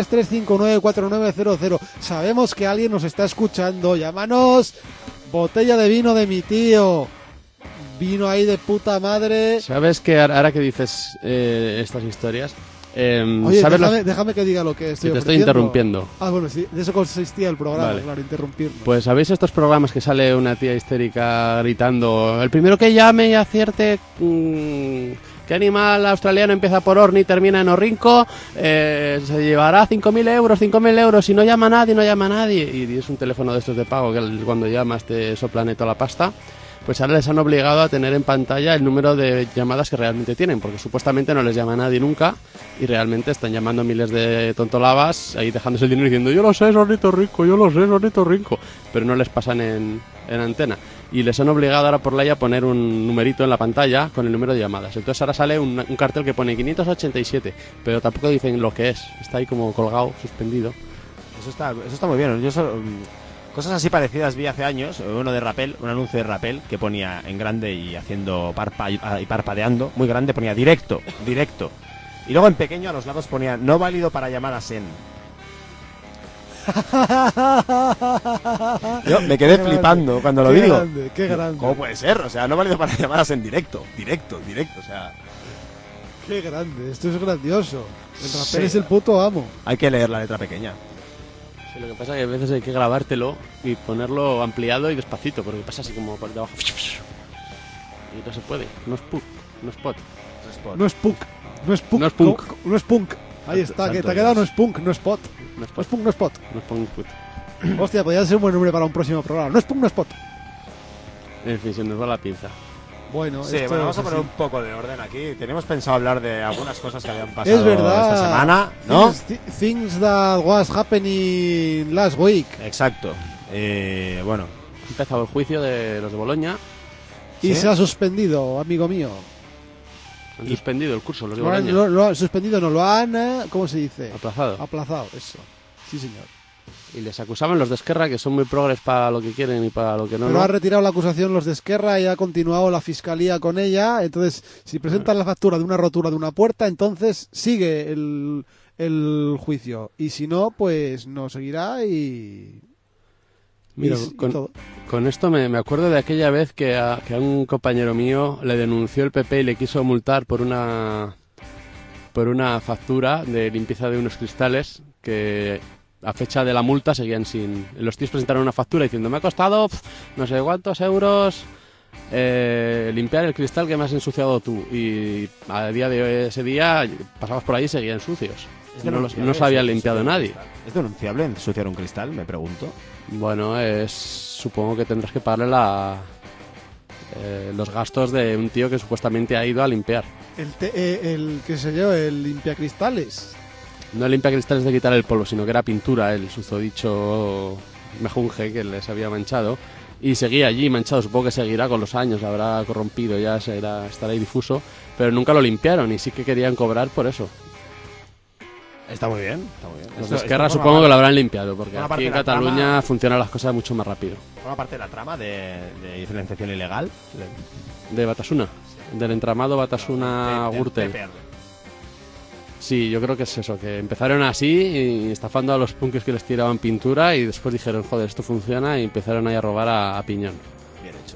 933594900. Sabemos que alguien nos está escuchando. Llámanos. Botella de vino de mi tío. Vino ahí de puta madre. ¿Sabes que ahora que dices estas historias? Oye, ¿sabes déjame que diga lo que que estoy te estoy ofreciendo. interrumpiendo? Ah, bueno, sí, de eso consistía el programa, Vale. claro, interrumpirnos. Pues ¿sabéis estos programas que sale una tía histérica gritando el primero que llame y acierte qué animal australiano empieza por orni y termina en orrinco se llevará 5.000 euros, si no llama nadie, no llama nadie? Y es un teléfono de estos de pago que cuando llamas te soplan toda la pasta. Pues ahora les han obligado a tener en pantalla el número de llamadas que realmente tienen, porque supuestamente no les llama nadie nunca y realmente están llamando miles de tontolabas ahí dejándose el dinero diciendo yo lo sé, es ornitorrinco, yo lo sé, es ornitorrinco, pero no les pasan en antena. Y les han obligado ahora por ley a poner un numerito en la pantalla con el número de llamadas. Entonces ahora sale un cartel que pone 587, pero tampoco dicen lo que es, está ahí como colgado, suspendido. Eso está muy bien. Yo cosas así parecidas vi hace años, uno de Rappel, un anuncio de Rappel que ponía en grande y haciendo y parpadeando, muy grande, ponía directo. Y luego en pequeño a los lados ponía no válido para llamadas en. Yo me quedé Qué flipando grande, cuando lo qué digo. grande, qué grande. ¿Cómo puede ser? O sea, no válido para llamadas en directo, o sea, Qué grande, esto es grandioso. El rapero Sí. es el puto amo. hay que leer la letra pequeña. Sí, lo que pasa es que a veces hay que grabártelo y ponerlo ampliado y despacito, porque pasa así como por debajo. Y no se puede, no es punk, no es pot. No es punk, no es punk, No es punk. no es punk. Ahí está, que te ha quedado, no es punk, no es pot. No es No es pot, punk, no es pot. no es punk put. Hostia, podría ser un buen nombre para un próximo programa. No es punk, no es pot. En fin, se nos va la pinza. Bueno, Sí, esto bueno, vamos es a poner así. un poco de orden aquí. Teníamos pensado hablar de algunas cosas que habían pasado Es verdad. esta semana, ¿no? Things that was happening last week. Exacto. Bueno, Ha empezado el juicio de los de Boloña. Y ¿Sí? se ha suspendido, amigo mío. Han suspendido el curso, los de Lo han, Boloña. lo han suspendido, no, lo han, ¿cómo se dice? Aplazado. Aplazado, eso. Sí, señor. Y les acusaban los de Esquerra que son muy progres para lo que quieren y para lo que no. Pero no. ha retirado la acusación los de Esquerra y ha continuado la fiscalía con ella. Entonces, si presentan la factura de una rotura de una puerta, entonces sigue el juicio. Y si no, pues no seguirá y... Mira, y todo. con esto me acuerdo de aquella vez que a un compañero mío le denunció el PP y le quiso multar por una factura de limpieza de unos cristales que a fecha de la multa seguían sin... Los tíos presentaron una factura diciendo me ha costado no sé cuántos euros limpiar el cristal que me has ensuciado tú. Y a día de ese día pasabas por ahí y seguían sucios. No se había limpiado nadie. ¿Es denunciable ensuciar un cristal? Me pregunto. Bueno, supongo que tendrás que pagarle los gastos de un tío que supuestamente ha ido a limpiar. El qué sé yo, el limpiacristales. No limpia cristales de quitar el polvo, sino que era pintura, el susodicho mejunje que les había manchado. Y seguía allí manchado, supongo que seguirá con los años, habrá corrompido, ya estará ahí difuso. Pero nunca lo limpiaron y sí que querían cobrar por eso. Está muy bien, está muy bien. Los de Esquerra supongo que lo habrán limpiado, porque Forma aquí parte en de la Cataluña trama. funcionan las cosas mucho más rápido. Forma parte de la trama de financiación ilegal. De Batasuna, del entramado Batasuna-Gürtel. Sí, yo creo que es eso, que empezaron así, y estafando a los punkis que les tiraban pintura y después dijeron, joder, esto funciona y empezaron ahí a robar a piñón. Bien hecho.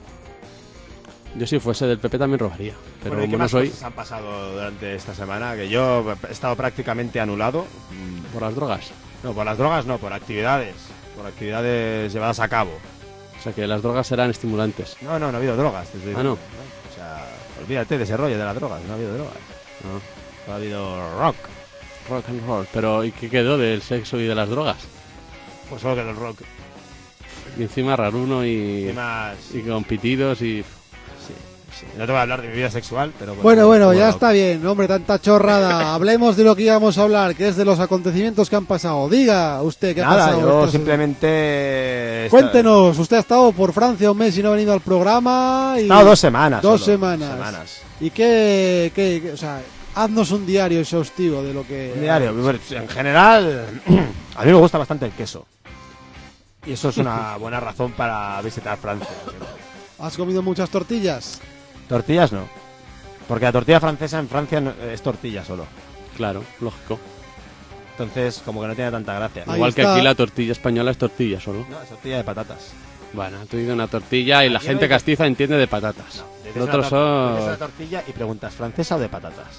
Yo si fuese del PP también robaría, pero Bueno, ¿y qué como no más soy, cosas han pasado durante esta semana? Que yo he estado prácticamente anulado. por las drogas. No, por las drogas no, por actividades. Por actividades llevadas a cabo. O sea que las drogas eran estimulantes. No ha habido drogas. te estoy Ah, no. diciendo, O sea, olvídate de ese rollo de las drogas. No ha habido drogas. No. No ha habido rock. Rock and roll. Pero ¿y qué quedó del sexo y de las drogas? Pues solo quedó el rock. Y encima raruno Y y más... con pitidos y... Sí. No te voy a hablar de mi vida sexual, pero... Bueno, ya rock. está bien, hombre, tanta chorrada. Hablemos de lo que íbamos a hablar, que es de los acontecimientos que han pasado. Diga usted qué ha Nada, pasado. yo esta simplemente... Cuéntenos, usted ha estado por Francia un mes y no ha venido al programa. Y... No, 2 semanas. Dos solo. semanas. ¿Y qué, o sea, haznos un diario exhaustivo de lo que... Un diario. Bueno, en general, a mí me gusta bastante el queso. Y eso es una buena razón para visitar Francia. ¿Has comido muchas tortillas? Tortillas no. Porque la tortilla francesa en Francia es tortilla solo. Claro, lógico. Entonces, como que no tiene tanta gracia. Ahí Igual que está. aquí la tortilla española es tortilla solo. No, es tortilla de patatas. Bueno, tú dices una tortilla y la Aquí no gente hay- castiza entiende de patatas. Dices Nosotros dices una son... tortilla y preguntas, ¿francesa o de patatas?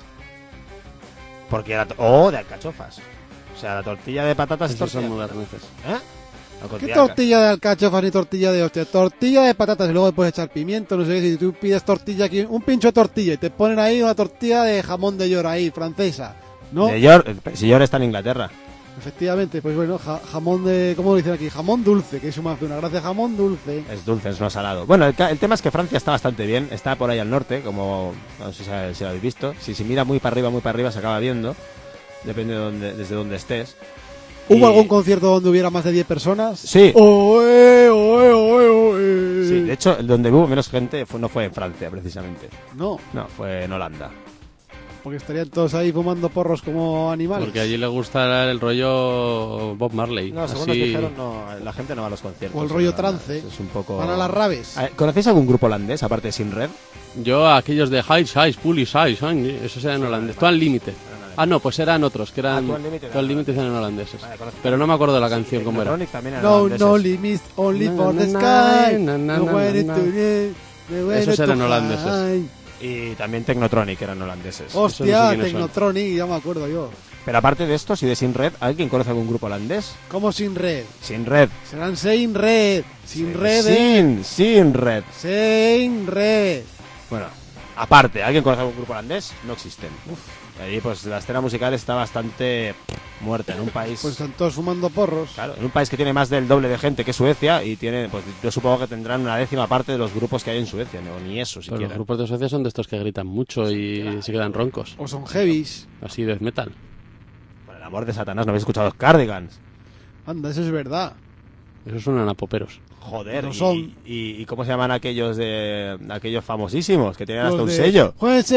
Porque o de alcachofas. O sea, la tortilla de patatas es Esos son tortilla. moderneces. ¿Eh? La ¿Qué tortilla de tortilla de alcachofas ni tortilla de hostia? Tortilla de patatas y luego le puedes echar pimiento, no sé qué. Si tú pides tortilla aquí, un pincho de tortilla y te ponen ahí una tortilla de jamón de york ahí, francesa, ¿no? De York, si York está en Inglaterra. Efectivamente, pues bueno, jamón de... ¿Cómo lo dicen aquí? Jamón dulce, que es más de una gracia, jamón dulce. Es dulce, es no salado. Bueno, el tema es que Francia está bastante bien. Está por ahí al norte, como... No sé si lo habéis visto. Si se mira muy para arriba, se acaba viendo. Depende desde donde estés. ¿Hubo Y- algún concierto donde hubiera más de 10 personas? Sí. ¡Oe, oe, oe, oe! Sí, de hecho, donde hubo menos gente no fue en Francia, precisamente. No, No, fue en Holanda. porque estarían todos ahí fumando porros como animales. Porque allí le gusta el rollo Bob Marley. No, según Así- nos dijeron, no, la gente no va a los conciertos. O el rollo en Holanda. trance. Es un poco... Van a las raves. ¿Conocéis algún grupo holandés, aparte de Sin Red? Yo, aquellos de High Size, Pully Size, esos eran holandeses. Tú al límite. Ah, no, pues eran otros, que eran... Tú al límite, Tú al límite eran holandeses. Vale, conozco. Pero no me acuerdo de la canción cómo era. Technotronic también eran No, holandeses. no limits, only Na, for the na, sky. na, na, No na, way na, to na. get, no way Esos to eran hide. holandeses. Y también Technotronic eran holandeses. Hostia, Eso no sé quiénes son. Technotronic, ya me acuerdo yo. Pero aparte de estos y de Sin Red, ¿alguien conoce algún grupo holandés? ¿Cómo sin red? Sin Red. Serán sin red. Sin red. Sin Red. Sin red. Bueno, aparte, ¿alguien conoce algún grupo holandés? No existen. Ahí pues la escena musical está bastante muerta en un país. Pues están todos fumando porros. Claro, en un país que tiene más del doble de gente que Suecia y tiene, pues yo supongo que tendrán una 10ª parte de los grupos que hay en Suecia, no ni eso Pero los siquiera. grupos de Suecia son de estos que gritan mucho y se quedan roncos. O son heavies. Así death metal. Por el amor de Satanás, ¿no habéis escuchado los Cardigans? Anda, eso es verdad. Esos suenan a poperos. Joder, No y, son. y ¿cómo se llaman aquellos aquellos famosísimos que tienen hasta Los un de sello? Juez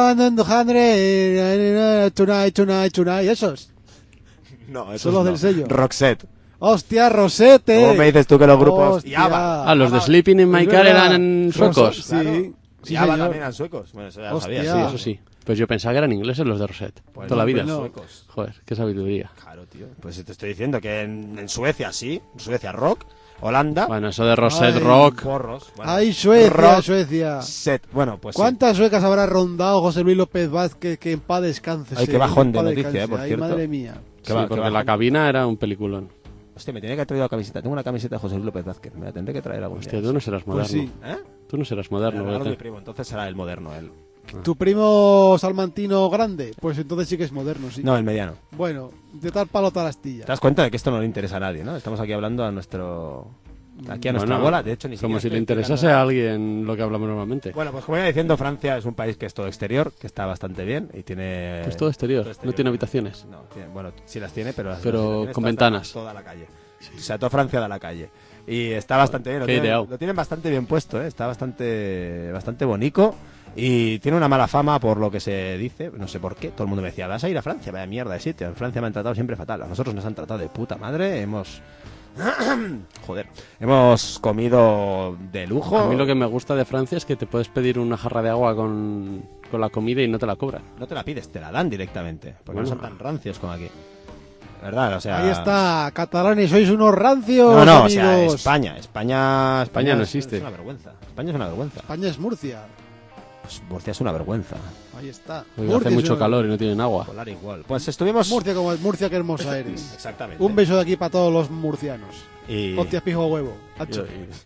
tonight, esos. No, Son los del sello. Roxette. ¡Hostia, Rosete! ¿Cómo me dices tú que los grupos Hostia. y ABBA? Ah, los de Sleeping in My Es Car verdad. eran suecos. Sí, Claro. sí, y ABBA señor. también eran suecos. Bueno, eso ya lo Hostia. sabía, Sí, sí. eso sí. Pues yo pensaba que eran ingleses los de Rosette. Pues toda la vida. pues no. Suecos. Joder, qué sabiduría. Claro, tío. Pues te estoy diciendo que en Suecia sí, en Suecia rock, Holanda, Bueno, eso de Rosette Ay. Rock. porros. Bueno, ¡Ay, Suecia, rock Suecia! set. Bueno, pues sí. ¿Cuántas suecas habrá rondado José Luis López Vázquez que en paz descanse? Ay, qué bajón de en paz noticia, descanse. por Ay, cierto. madre mía. Sí, va- porque va- la cabina era un peliculón. Hostia, me tiene que haber traído la camiseta. Tengo una camiseta de José Luis López Vázquez. Me la tendré que traer algún Hostia, día. tú no serás Pues moderno. sí. ¿Eh? Tú no serás Me la moderno. regaló mi vete. primo, entonces será el moderno él. ¿Tu primo salmantino grande? Pues entonces sí que es moderno, sí. No, el mediano. Bueno, de tal palo tal astilla. ¿Te das cuenta de que esto no le interesa a nadie, no? Estamos aquí hablando a nuestra Bueno, bola. De hecho, ni siquiera como si estoy le interesase explicando a alguien lo que hablamos normalmente. Bueno, pues como iba diciendo, Francia es un país que es todo exterior, que está bastante bien y tiene... Pues todo exterior, no tiene habitaciones. No, bueno, sí las tiene, pero, Pero las habitaciones con todas ventanas. dan toda la calle. O sea, toda Francia da la calle. Y está bastante bien, Qué ideao. lo tienen bastante bien puesto, ¿eh? Está bastante bonito y tiene una mala fama por lo que se dice, no sé por qué. Todo el mundo me decía, vas a ir a Francia, vaya mierda de sitio. En Francia me han tratado siempre fatal, a nosotros nos han tratado de puta madre, hemos... Joder, hemos comido de lujo. A mí lo que me gusta de Francia es que te puedes pedir una jarra de agua con la comida y no te la cobran. No te la pides, te la dan directamente, porque Bueno. no son tan rancios como aquí. ¿Verdad? O sea... Ahí está, catalanes, sois unos rancios, No, no, o amigos. sea, España no es- existe. Es una vergüenza. España es una vergüenza. España es Murcia. Pues Murcia es una vergüenza. Ahí está. Porque Murcia hace es mucho una- calor y no tienen agua. Polar igual. Pues estuvimos... Murcia como es Murcia, qué hermosa eres. Exactamente. Un beso de aquí para todos los murcianos. Y... Hostia, pijo huevo. y, Hacho.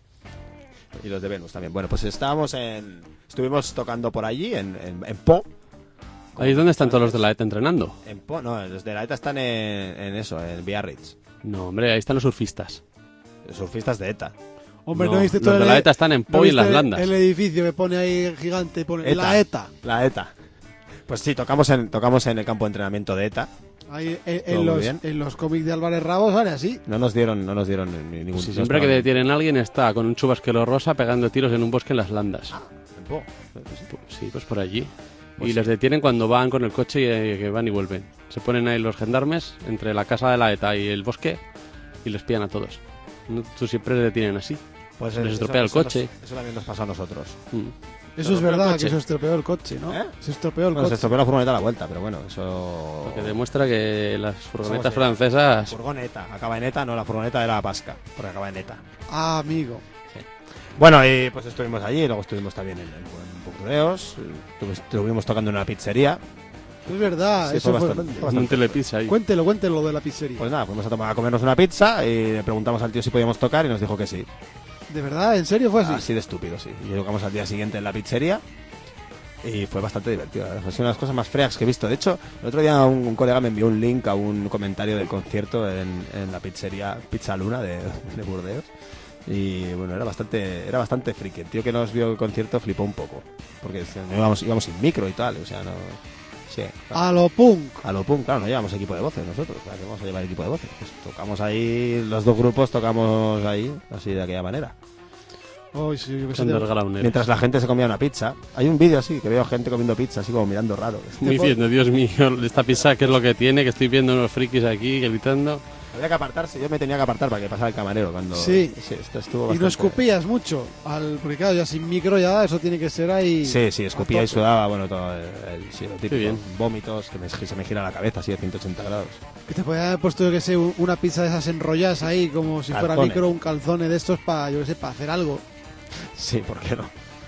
y los de Venus también. Bueno, pues estuvimos tocando por allí, en Po. Ahí es donde están todos los de la ETA entrenando. En Po, no, los de la ETA están en eso, en Biarritz. No, hombre, ahí están los surfistas. Los surfistas de ETA. Hombre, No, ¿no viste los todo de el- la ETA están en Po y en las viste Landas. El edificio que pone ahí gigante, pone la ETA. La ETA. Pues sí, tocamos en el campo de entrenamiento de ETA. Ahí Todo muy bien. en los cómics de Álvarez Ramos sale así. No nos dieron ningún... Si siempre que detienen a alguien está con un chubasquero rosa pegando tiros en un bosque en las Landas. En Po. Sí, pues por allí. Pues Y les detienen cuando van con el coche y que van y vuelven. Se ponen ahí los gendarmes entre la casa de la ETA y el bosque y les pillan a todos. Tú siempre les detienen así. Pues Se les estropea el coche. Eso también nos pasó a nosotros. Eso es Pero verdad, el que coche. se estropeó el coche, ¿no? ¿Eh? Se estropeó el Bueno, se coche. estropeó la furgoneta a la vuelta, pero bueno, eso... Porque demuestra que las furgonetas Somos francesas... Furgoneta, acaba en ETA, no, la furgoneta era Pasca, porque acaba en ETA. Ah, amigo. Bueno, y pues estuvimos allí, luego estuvimos también en Burdeos, estuvimos tocando en una pizzería. Es verdad, Sí, eso fue fue bastante- grande. fue Un telepizza ahí. Cuéntelo lo de la pizzería. Pues nada, fuimos a comernos una pizza y le preguntamos al tío si podíamos tocar y nos dijo que sí. ¿De verdad? ¿En serio fue así? Así de estúpido, sí. Y tocamos al día siguiente en la pizzería y fue bastante divertido. La verdad. Fue una de las cosas más freaks que he visto. De hecho, el otro día un colega me envió un link a un comentario del concierto en la pizzería Pizza Luna de Burdeos. Y bueno, era bastante friki. El tío que nos vio el concierto flipó un poco. Porque íbamos sin micro y tal. O sea, no... Sí, claro. A lo punk. A lo punk, claro, no llevamos equipo de voces nosotros. Claro, que vamos a llevar equipo de voces. Pues tocamos ahí, los dos grupos tocamos ahí, así de aquella manera. Ay, sí, yo que sé, Underground. Mientras la gente se comía una pizza. Hay un vídeo así, que veo gente comiendo pizza, así como mirando raro. Diciendo, Dios mío, esta pizza, ¿qué es lo que tiene? Que estoy viendo unos frikis aquí gritando. Había que apartarse, yo me tenía que apartar para que pasara el camarero cuando... Sí. esto estuvo Y bastante... no escupías mucho. Porque claro, ya sin micro ya eso tiene que ser ahí... Sí, escupía a y tope. sudaba, bueno, todo sí, lo típico. bien. Vómitos, se me gira la cabeza así de 180 grados. Que te podía haber puesto, yo que sé, una pizza de esas enrolladas ahí, como si fuera Calzone. micro, un calzone de estos para, yo que sé, para hacer algo. Sí, ¿por qué no?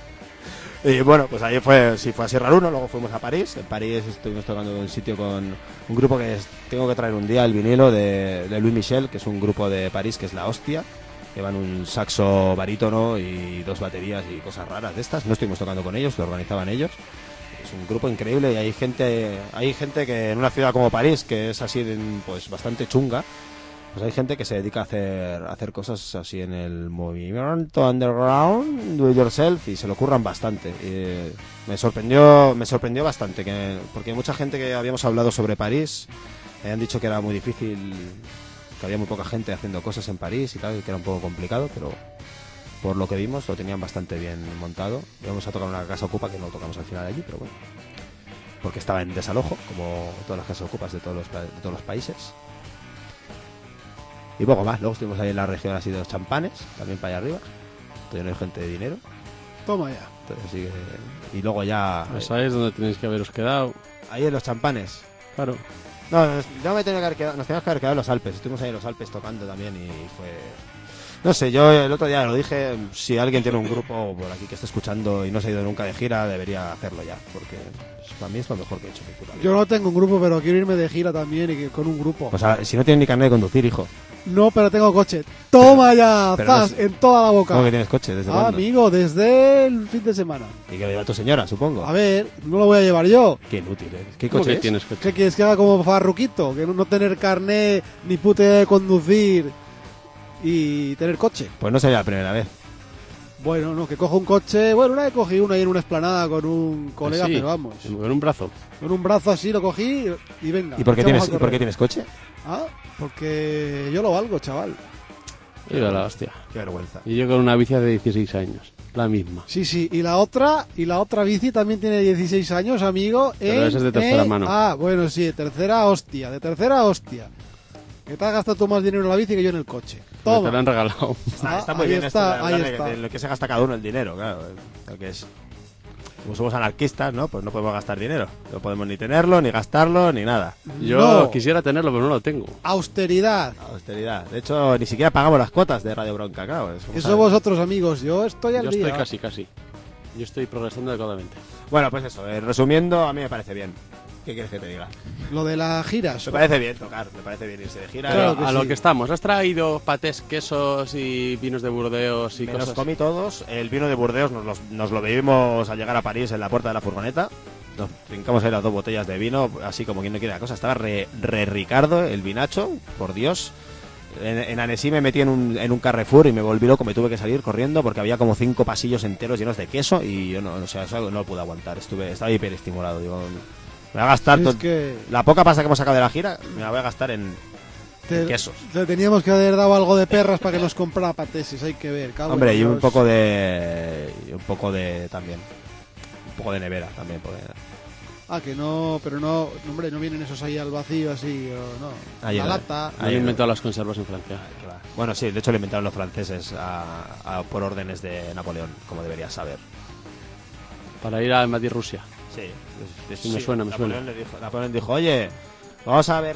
Y bueno, pues ahí fue a Sierra Luna, luego fuimos a París. En París estuvimos tocando en un sitio con un grupo tengo que traer un día el vinilo de Louis Michel, que es un grupo de París que es la hostia. Llevan un saxo barítono y 2 baterías y cosas raras de estas. No estuvimos tocando con ellos, lo organizaban ellos. es un grupo increíble y hay gente que en una ciudad como París, que es así pues bastante chunga, pues hay gente que se dedica a hacer cosas así en el movimiento underground, do it yourself, y se lo curran bastante. Y me sorprendió bastante, porque mucha gente que habíamos hablado sobre París me han dicho que era muy difícil, que había muy poca gente haciendo cosas en París y tal, y que era un poco complicado, pero por lo que vimos lo tenían bastante bien montado. Íbamos a tocar una casa ocupa que no tocamos al final allí, pero bueno, porque estaba en desalojo, como todas las casas ocupas de todos los países. Y poco más. Luego estuvimos ahí en la región así de los champanes, también para allá arriba. Todavía no hay gente de dinero. Toma ya. Entonces, así que... Y luego ya... Pues sabéis dónde tenéis que haberos quedado. Ahí en los champanes. Claro. No, yo me tenía que haber quedado, nos teníamos que haber quedado en los Alpes. Estuvimos ahí en los Alpes tocando también y fue... No sé, yo el otro día lo dije, si alguien tiene un grupo por aquí que está escuchando y no se ha ido nunca de gira, debería hacerlo ya, porque para mí es lo mejor que he hecho en mi puta vida. Yo no tengo un grupo, pero quiero irme de gira también y con un grupo. O sea, si no tienes ni carnet de conducir, hijo. No, pero tengo coche. ¡Toma ya! pero ¡Zas! no en toda la boca. ¿Cómo que tienes coche? ¿Desde cuándo? Amigo, desde el fin de semana. Y que lo lleva tu señora, supongo. A ver, no lo voy a llevar yo. Qué inútil, ¿eh? ¿Qué ¿Cómo coche que es? tienes coche? ¿Qué quieres que haga como farruquito? Que no tener carné, ni puta idea de conducir y tener coche. Pues no sería la primera vez. Bueno, no, que cojo un coche. Bueno, una vez cogí uno ahí en una explanada con un colega, Sí, pero vamos. con un brazo. Con un brazo así lo cogí y venga. ¿Y por qué echamos tienes, a correr. tienes coche? Ah, porque yo lo valgo, chaval. Iba la hostia. Qué vergüenza. Y yo con una bici de 16 años. La misma. Sí, sí, y la otra bici también tiene 16 años, amigo. Pero esa es de tercera mano. Ah, bueno, sí, de tercera hostia. Que te has gastado tú más dinero en la bici que yo en el coche. Te lo Toma. han regalado. Está muy ahí bien está, esto de ahí hablar está. de lo que se gasta cada uno el dinero, claro. Lo que es. Como somos anarquistas, ¿no? Pues no podemos gastar dinero. No podemos ni tenerlo, ni gastarlo, ni nada. Yo No. quisiera tenerlo, pero no lo tengo. Austeridad. Austeridad. De hecho, ni siquiera pagamos las cuotas de Radio Bronca, claro. Eso vosotros, amigos. Yo estoy al Yo día. estoy casi. Yo estoy progresando adecuadamente. Bueno, pues eso. Resumiendo, a mí me parece bien. ¿Qué quieres que te diga? Lo de la gira. Me parece bien tocar, me parece bien irse de gira. Claro Pero que a lo sí. que estamos, ¿has traído patés, quesos y vinos de Burdeos y Me los cosas? comí todos. El vino de Burdeos nos lo bebimos al llegar a París en la puerta de la furgoneta. Nos trincamos ahí las 2 botellas de vino, así como quien no quiere la cosa. Estaba re Ricardo, el vinacho, por Dios. En Annecy me metí en un Carrefour y me volví loco. Me tuve que salir corriendo porque había como 5 pasillos enteros llenos de queso y yo no lo pude aguantar. Estaba hiperestimulado. Digo, me voy a gastar Es que la poca pasta que hemos sacado de la gira, me la voy a gastar en quesos. le teníamos que haber dado algo de perras para que nos comprara pateses. Hay que ver, cabrón. Hombre, y un poco de también. Un poco de nevera también, porque Ah, que no, pero no, hombre, no vienen esos ahí al vacío así, o no. Ahí la no. lata. Han inventado las conservas en Francia. bueno, sí, de hecho lo inventaron los franceses por órdenes de Napoleón, como deberías saber. Para ir a invadir Rusia. Sí, Sí, me suena. Napoleón dijo, oye, vamos a ver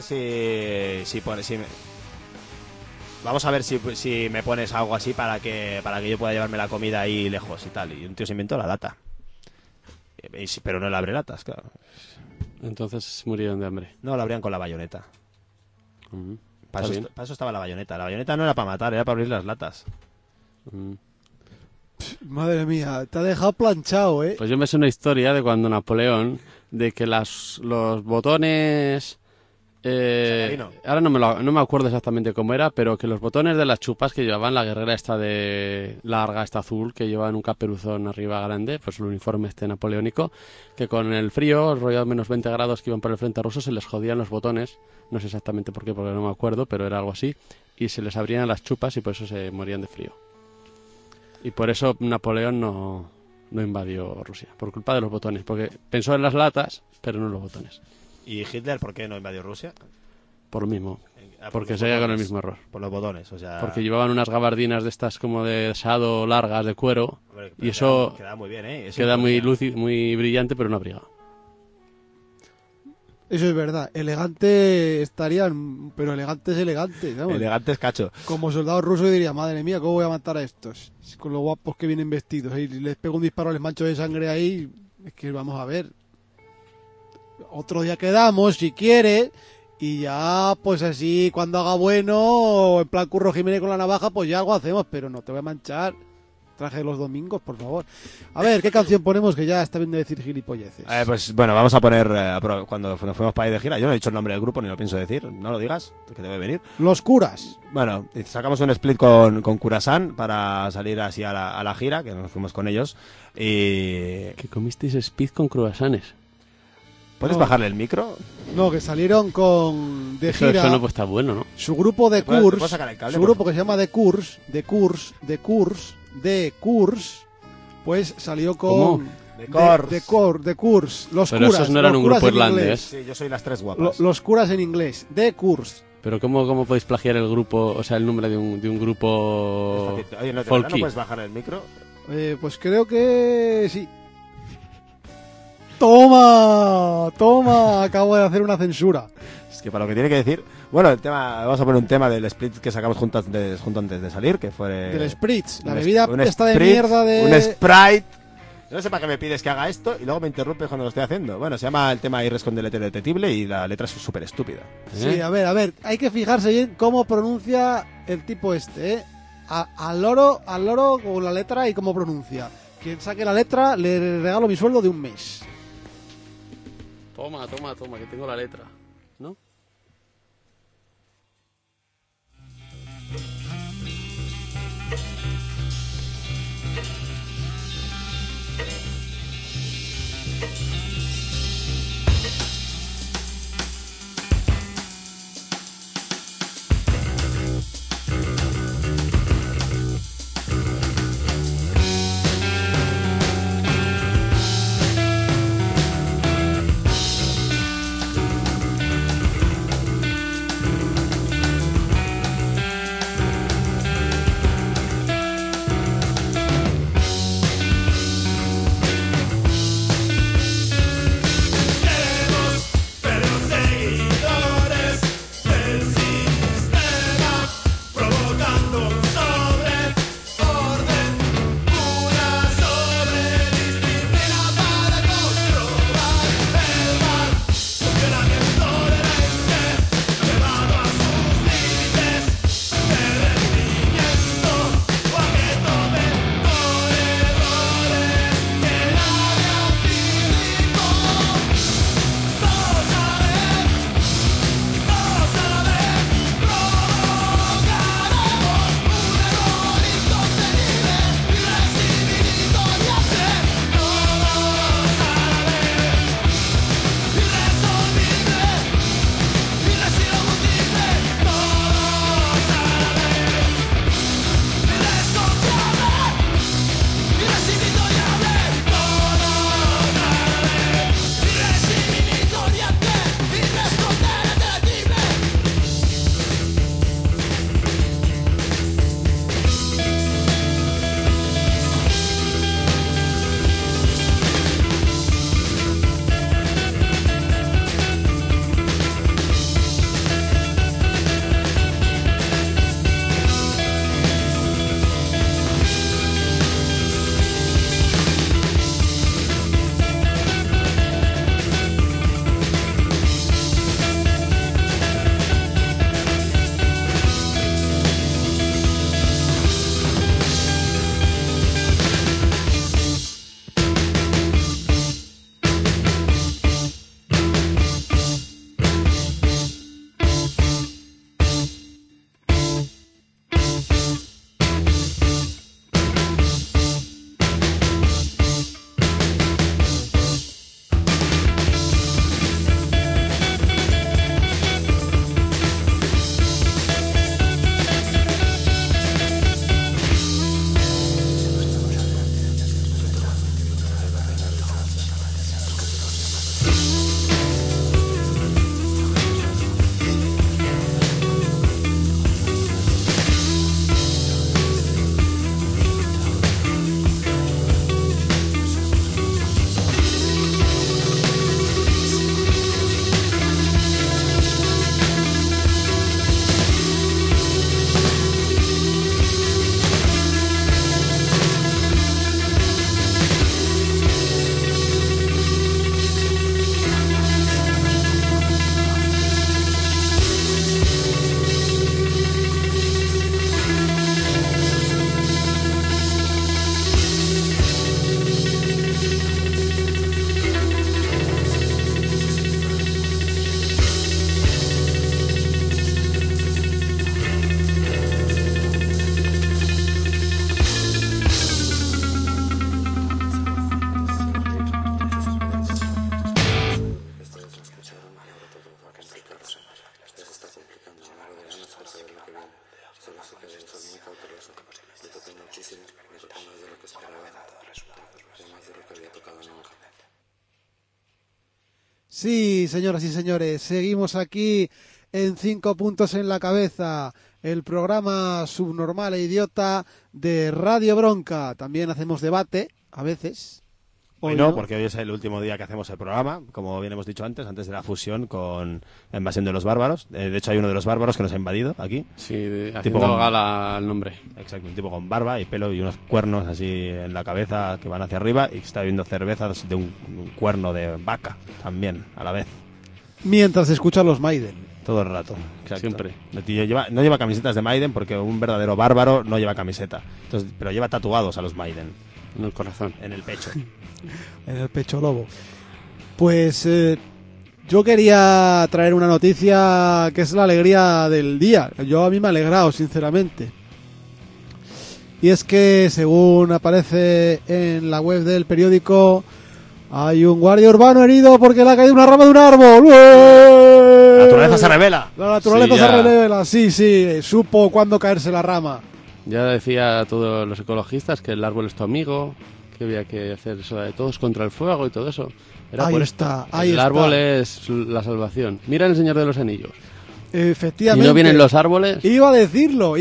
vamos a ver si me pones algo así para que yo pueda llevarme la comida ahí lejos y tal. Y un tío se inventó la lata. Pero no el abrelatas, claro. Entonces murieron de hambre. No, la abrían con la bayoneta. Ujú. Para Está eso, bien. para eso estaba la bayoneta. La bayoneta no era para matar, era para abrir las latas. Mm. Madre mía, te ha dejado planchado, ¿eh? Pues yo me sé una historia de cuando Napoleón, de que los botones... Sacarino. ahora no me acuerdo exactamente cómo era, pero que los botones de las chupas que llevaban la guerrera esta de larga, esta azul, que llevaban un caperuzón arriba grande, pues el uniforme este napoleónico, que con el frío, rollo a menos 20 grados que iban por el frente ruso, se les jodían los botones, no sé exactamente por qué, porque no me acuerdo, pero era algo así, y se les abrían las chupas y por eso se morían de frío. Y por eso Napoleón no invadió Rusia, por culpa de los botones, porque pensó en las latas, pero no en los botones. ¿Y Hitler por qué no invadió Rusia? Por lo mismo, Por porque los seguía con el botones. mismo error. Por los botones, o sea... Porque llevaban unas gabardinas de estas como de sado largas de cuero, Hombre, y eso queda muy bien, ¿eh? Eso queda muy imponía. muy brillante, pero no abriga. Eso es verdad. Elegante estarían, pero elegante es elegante, ¿no? Elegante es cacho. Como soldado ruso diría, madre mía, ¿cómo voy a matar a estos? Con lo guapos que vienen vestidos. Y les pego un disparo, les mancho de sangre ahí. Es que vamos a ver. Otro día quedamos, si quieres. Y ya, pues así, cuando haga bueno, en plan Curro Jiménez con la navaja, pues ya algo hacemos. Pero no te voy a manchar. traje de los domingos, por favor. A ver, ¿qué canción ponemos que ya está bien de decir gilipolleces? Pues bueno, vamos a poner, cuando nos fuimos para ir de gira, yo no he dicho el nombre del grupo ni lo pienso decir, no lo digas, que debe venir. Los Curas. Bueno, sacamos un split con Curasan para salir así a la gira, que nos fuimos con ellos. Y... Que comisteis speed con croissants. ¿Puedes No. bajarle el micro? No, que salieron de Eso gira. no puede estar bueno, ¿no? Su grupo de ¿Puedes Kurs, sacar el cable, su por grupo favor? que se llama The Kurs, pues salió con ¿Cómo? The Kurs, los Pero curas. esos no eran los un curas grupo en irlandés. inglés. Sí, yo soy las tres guapas. Los curas en inglés, The Kurs. Pero ¿cómo podéis plagiar el grupo, o sea, el nombre de un grupo Es fácil. Oye, ¿no folky? puedes bajar el micro? Pues creo que sí. Toma, acabo de hacer una censura. Es que para lo que tiene que decir... Bueno, el tema, vamos a poner un tema del split que sacamos junto antes de salir, que fue... Del Spritz, la un bebida un esta de Spritz, mierda de... Un Sprite. Yo no sé para qué me pides que haga esto y luego me interrumpes cuando lo estoy haciendo. Bueno, se llama el tema Irres con deleteo detectible y la letra es súper estúpida. Sí, a ver, hay que fijarse bien cómo pronuncia el tipo este, ¿eh? Al loro con la letra y cómo pronuncia. Quien saque la letra le regalo mi sueldo de un mes. Toma, que tengo la letra, ¿no? Sí, señoras y señores, seguimos aquí en 5 puntos en la cabeza, el programa subnormal e idiota de Radio Bronca. También hacemos debate, a veces. Hoy no, porque hoy es el último día que hacemos el programa, como bien hemos dicho antes de la fusión con la invasión de los bárbaros. De hecho, hay uno de los bárbaros que nos ha invadido aquí. Sí, haciendo gala al nombre. Exacto, un tipo con barba y pelo y unos cuernos así en la cabeza que van hacia arriba y está bebiendo cerveza de un cuerno de vaca también, a la vez. Mientras escucha los Maiden. Todo el rato, exacto. Siempre. El tío no lleva camisetas de Maiden porque un verdadero bárbaro no lleva camiseta. Entonces, pero lleva tatuados a los Maiden. En el corazón. En el pecho. En el pecho lobo. Pues yo quería traer una noticia que es la alegría del día. A mí me ha alegrado, sinceramente. Y es que, según aparece en la web del periódico, hay un guardia urbano herido porque le ha caído una rama de un árbol. ¡Ué! La naturaleza se revela. La naturaleza se revela, sí. Supo cuándo caerse la rama. Ya decía a todos los ecologistas que el árbol es tu amigo, que había que hacer eso de todos contra el fuego y todo eso. Era Ahí por está, esto. ahí el está. árbol es la salvación. Mira el Señor de los Anillos. Efectivamente. Si no vienen los árboles... Iba a decirlo.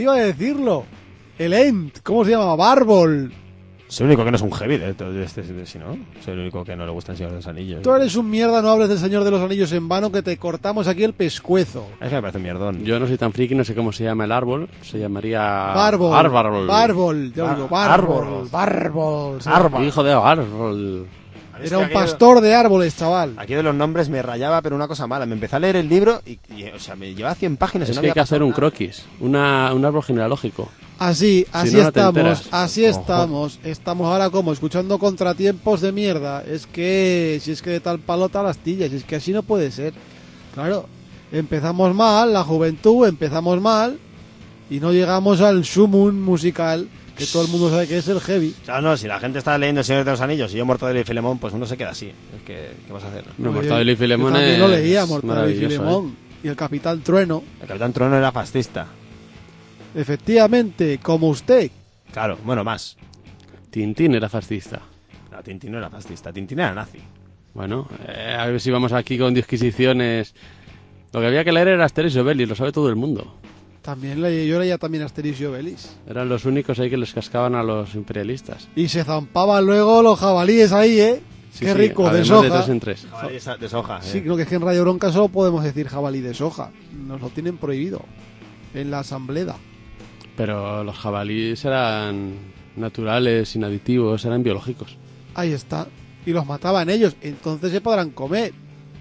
El Ent, ¿cómo se llama? Bárbol. Soy el único que no es un heavy si no. Soy el único que no le gusta el Señor de los Anillos. Tú eres un mierda, no hables del Señor de los Anillos en vano, que te cortamos aquí el pescuezo. Es que me parece un mierdón. Yo no soy tan friki, no sé cómo se llama el árbol. Se llamaría... Bárbol. Árbol. Yo digo, Bárbol. Árbol. Hijo de árbol. Era un pastor de árboles, chaval. Aquí de los nombres me rayaba, pero una cosa mala. Me empecé a leer el libro y o sea, me llevaba 100 páginas. Es y no que hay había que hacer pasado un nada. croquis, un árbol genealógico. Así no, no te estamos, enteras. así estamos. Estamos ahora como escuchando contratiempos de mierda. Es que, si es que de tal palo tal astilla, si es que así no puede ser. Claro, empezamos mal, la juventud, empezamos mal y no llegamos al sumum musical que todo el mundo sabe que es el heavy. O sea, no, si la gente está leyendo El Señor de los Anillos y yo Mortadelo y Filemón, pues uno se queda así. Es que, ¿qué vas a hacer? No, Mortadelo y Filemón yo también es lo leía, Mortadelo y maravilloso, Filemón. Y el Capitán Trueno. El Capitán Trueno era fascista. Efectivamente, como usted. Claro, bueno, más. Tintín era fascista. No, Tintín no era fascista, Tintín era nazi. Bueno, a ver si vamos aquí con disquisiciones. Lo que había que leer era Asterix y Obelix, lo sabe todo el mundo. También yo leía también Asterix y Obelix. Eran los únicos ahí que les cascaban a los imperialistas. Y se zampaban luego los jabalíes ahí, ¿eh? Sí, Qué sí, rico, de además soja. de 3 en 3. Jabalí de soja. Sí, creo que es que en Radio Bronca solo podemos decir jabalí de soja. Nos lo tienen prohibido en la asamblea. Pero los jabalíes eran naturales, sin aditivos, eran biológicos. Ahí está. Y los mataban ellos. Entonces se podrán comer.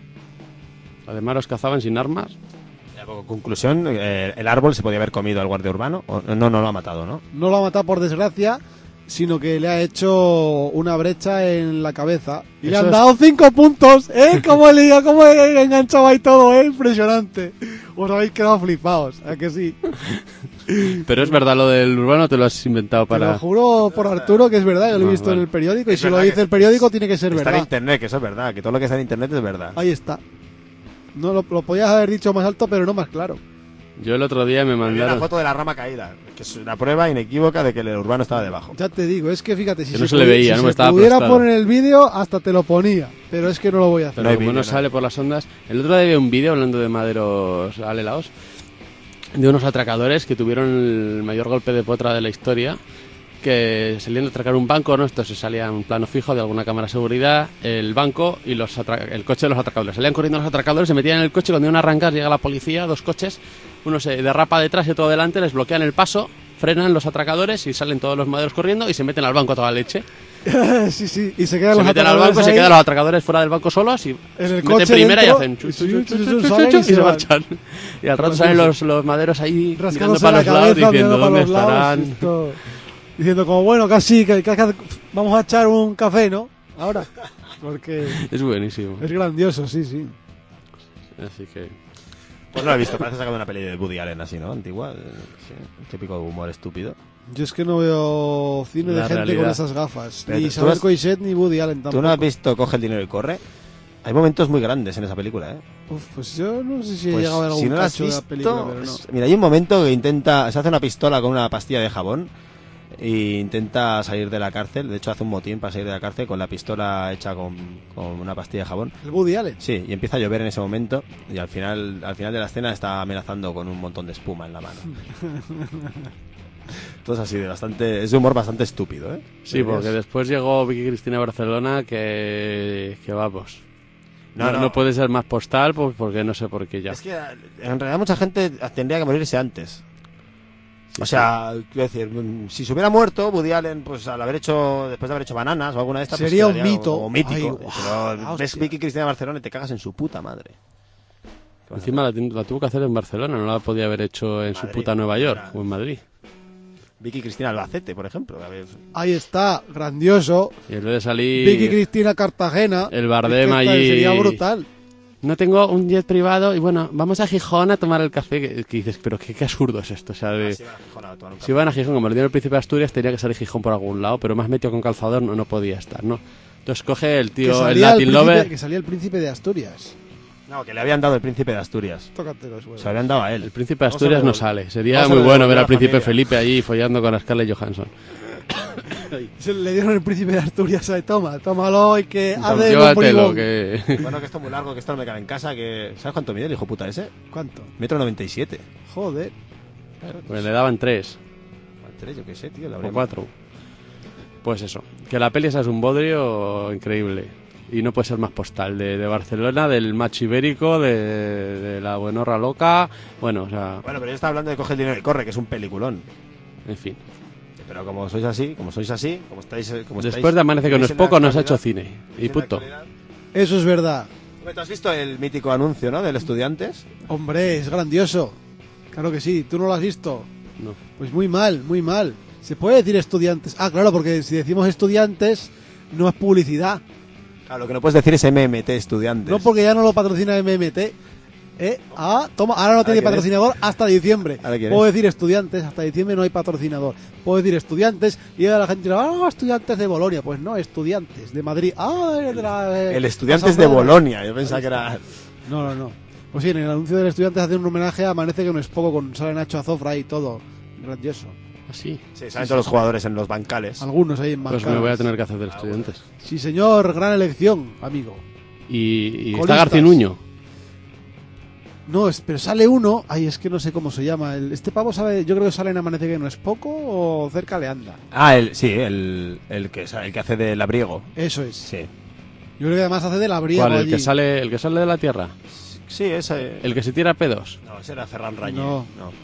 Además los cazaban sin armas. Conclusión, el árbol se podía haber comido al guardia urbano. No lo ha matado, ¿no? No lo ha matado por desgracia, sino que le ha hecho una brecha en la cabeza. Y le Eso han es- dado 5 puntos, ¿eh? Cómo he enganchado ahí todo, ¿eh? Impresionante. Os habéis quedado flipados, ¿a que sí? Pero es verdad, lo del urbano te lo has inventado Te lo para... juro por Arturo que es verdad, yo lo he Ah, visto vale. en el periódico. Y Es si lo verdad dice que el periódico, tiene que ser Está en verdad. internet, que eso es verdad, que todo lo que está en internet es verdad. Ahí está. No lo podías haber dicho más alto, pero no más claro. Yo el otro día me Había una mandaron... foto de la rama caída, que es una prueba inequívoca de que el urbano estaba debajo. Ya te digo, es que fíjate, si Que no se le veía, no me se estaba pudiera aplastado. poner el vídeo, hasta te lo ponía. Pero es que no lo voy a hacer. Pero No hay como vídeo, no no. sale por las ondas... El otro día vi un vídeo hablando de maderos alelaos, de unos atracadores que tuvieron el mayor golpe de potra de la historia, que salían de atracar un banco, ¿no? Esto se salía en un plano fijo de alguna cámara de seguridad, el banco y el coche de los atracadores. Salían corriendo los atracadores, se metían en el coche, cuando iban a arrancar llega la policía, 2 coches, uno se derrapa detrás y otro delante, les bloquean el paso, frenan los atracadores y salen todos los maderos corriendo y se meten al banco a toda leche. Sí, sí, y se quedan Se los meten al atracadores banco, se ahí, quedan los atracadores fuera del banco solos y el meten coche primera dentro, y hacen chu, chu, y chu, chu, chu, chu, salen chu, y y se se van. marchan. Y al rato salen los maderos ahí mirando rascándose para la los lados cabeza, diciendo mirando para dónde los lados, estarán. esto, diciendo como, bueno, casi que vamos a echar un café, ¿no? Ahora, porque Es buenísimo. es grandioso, sí, sí. Así que Pues no lo he visto, parece sacado una peli de Woody Allen así, ¿no? Antigua. Sí, típico humor estúpido. Yo es que no veo cine de La gente con realidad. esas gafas. Pero Ni tú Isabel has- Coixet ni Woody Allen tampoco. ¿Tú no has visto Coge el dinero y corre? Hay momentos muy grandes en esa película, ¿eh? Uf, pues yo no sé si he Pues, llegado a ver algún si no la has cacho de la visto, película, pero no. mira, hay un momento que se hace una pistola con una pastilla de jabón e intenta salir de la cárcel. De hecho, hace un motín para salir de la cárcel con la pistola hecha con una pastilla de jabón. El Woody Allen. Sí, y empieza a llover en ese momento y al final de la escena está amenazando con un montón de espuma en la mano. Entonces así, es de humor bastante estúpido, ¿eh? Sí, porque después llegó Vicky Cristina a Barcelona que vamos. No puede ser más postal porque no sé por qué ya. Es que en realidad mucha gente tendría que morirse antes. Sí, o sea, quiero decir, si se hubiera muerto Woody Allen, pues después de haber hecho Bananas o alguna de estas, sería pues un mito. como mítico. Ay, Pero ves Vicky Cristina Barcelona y te cagas en su puta madre. Encima la tuvo que hacer en Barcelona, no la podía haber hecho en su puta Nueva York o en Madrid. Vicky Cristina Albacete, por ejemplo. Ahí está, grandioso. Y en vez de salir Vicky Cristina Cartagena. el Bardem allí. Sería brutal. No tengo un jet privado y bueno, vamos a Gijón a tomar el café. Que dices, pero qué absurdo es esto. O sea, si van a Gijón, como le dieron el Príncipe de Asturias, tenía que salir Gijón por algún lado, pero más metido con calzador no podía estar, ¿no? Entonces coge el tío, el Latin Lover. Que salía el Príncipe de Asturias. No, que le habían dado el Príncipe de Asturias. Tócate los huevos. Se habían dado a él. El Príncipe de Asturias no sale. Sería vamos a muy bueno ver devolver a al la Príncipe familia. Felipe allí follando con Scarlett Johansson. Le dieron el Príncipe de Asturias. Tómalo y que hace un Llévatelo, polibón. que... Bueno, que esto es muy largo, que esto no me cabe en casa. ¿Sabes cuánto mide el hijo puta ese? ¿Cuánto? 1,97 m. Joder. Pues le daban 3 3, yo qué sé, tío. o 4. Pues eso, que la peli esa es un bodrio increíble. Y no puede ser más postal. De Barcelona, del macho ibérico, de la buenorra loca. Bueno, o sea, Bueno, pero yo estaba hablando de Coge el dinero y corre, que es un peliculón. en fin. Pero como sois así, como estáis... Después de Amanece que no es poco, nos ha hecho cine. Y punto. Eso es verdad. ¿Tú has visto el mítico anuncio, no? Del Estudiantes. Hombre, es grandioso. Claro que sí. ¿Tú no lo has visto? No. Pues muy mal, muy mal. ¿Se puede decir estudiantes? Ah, claro, porque si decimos estudiantes, no es publicidad. Claro, lo que no puedes decir es MMT Estudiantes. No, porque ya no lo patrocina MMT. Toma, ahora no tiene quién es? patrocinador hasta diciembre. ¿Ahora quién Puedo es? decir estudiantes, hasta diciembre no hay patrocinador. Puedo decir estudiantes y ahora la gente dirá, estudiantes de Bolonia. Pues no, estudiantes de Madrid. El Estudiantes de Bolonia. Yo pensaba que era... No. Pues sí, en el anuncio del estudiantes hacen un homenaje a Amanece que no es poco con sale Nacho Azofra y todo. Grandioso. Así. Sí, salen todos los jugadores en los bancales. Algunos ahí en Pues bancadas. me voy a tener que hacer de Estudiantes. Sí, señor, gran elección, amigo. Y Colistas. está Garcinuño. No, pero sale uno, es que no sé cómo se llama. Este pavo sabe, yo creo que sale en Amanece que no es poco o cerca le anda. Ah, el que hace de labriego. Eso es. Sí. Yo creo que además hace de labriego ¿Cuál? allí. El que sale de la tierra. Sí, ese... El que se tira pedos. No, ese era Ferran Rañé. No.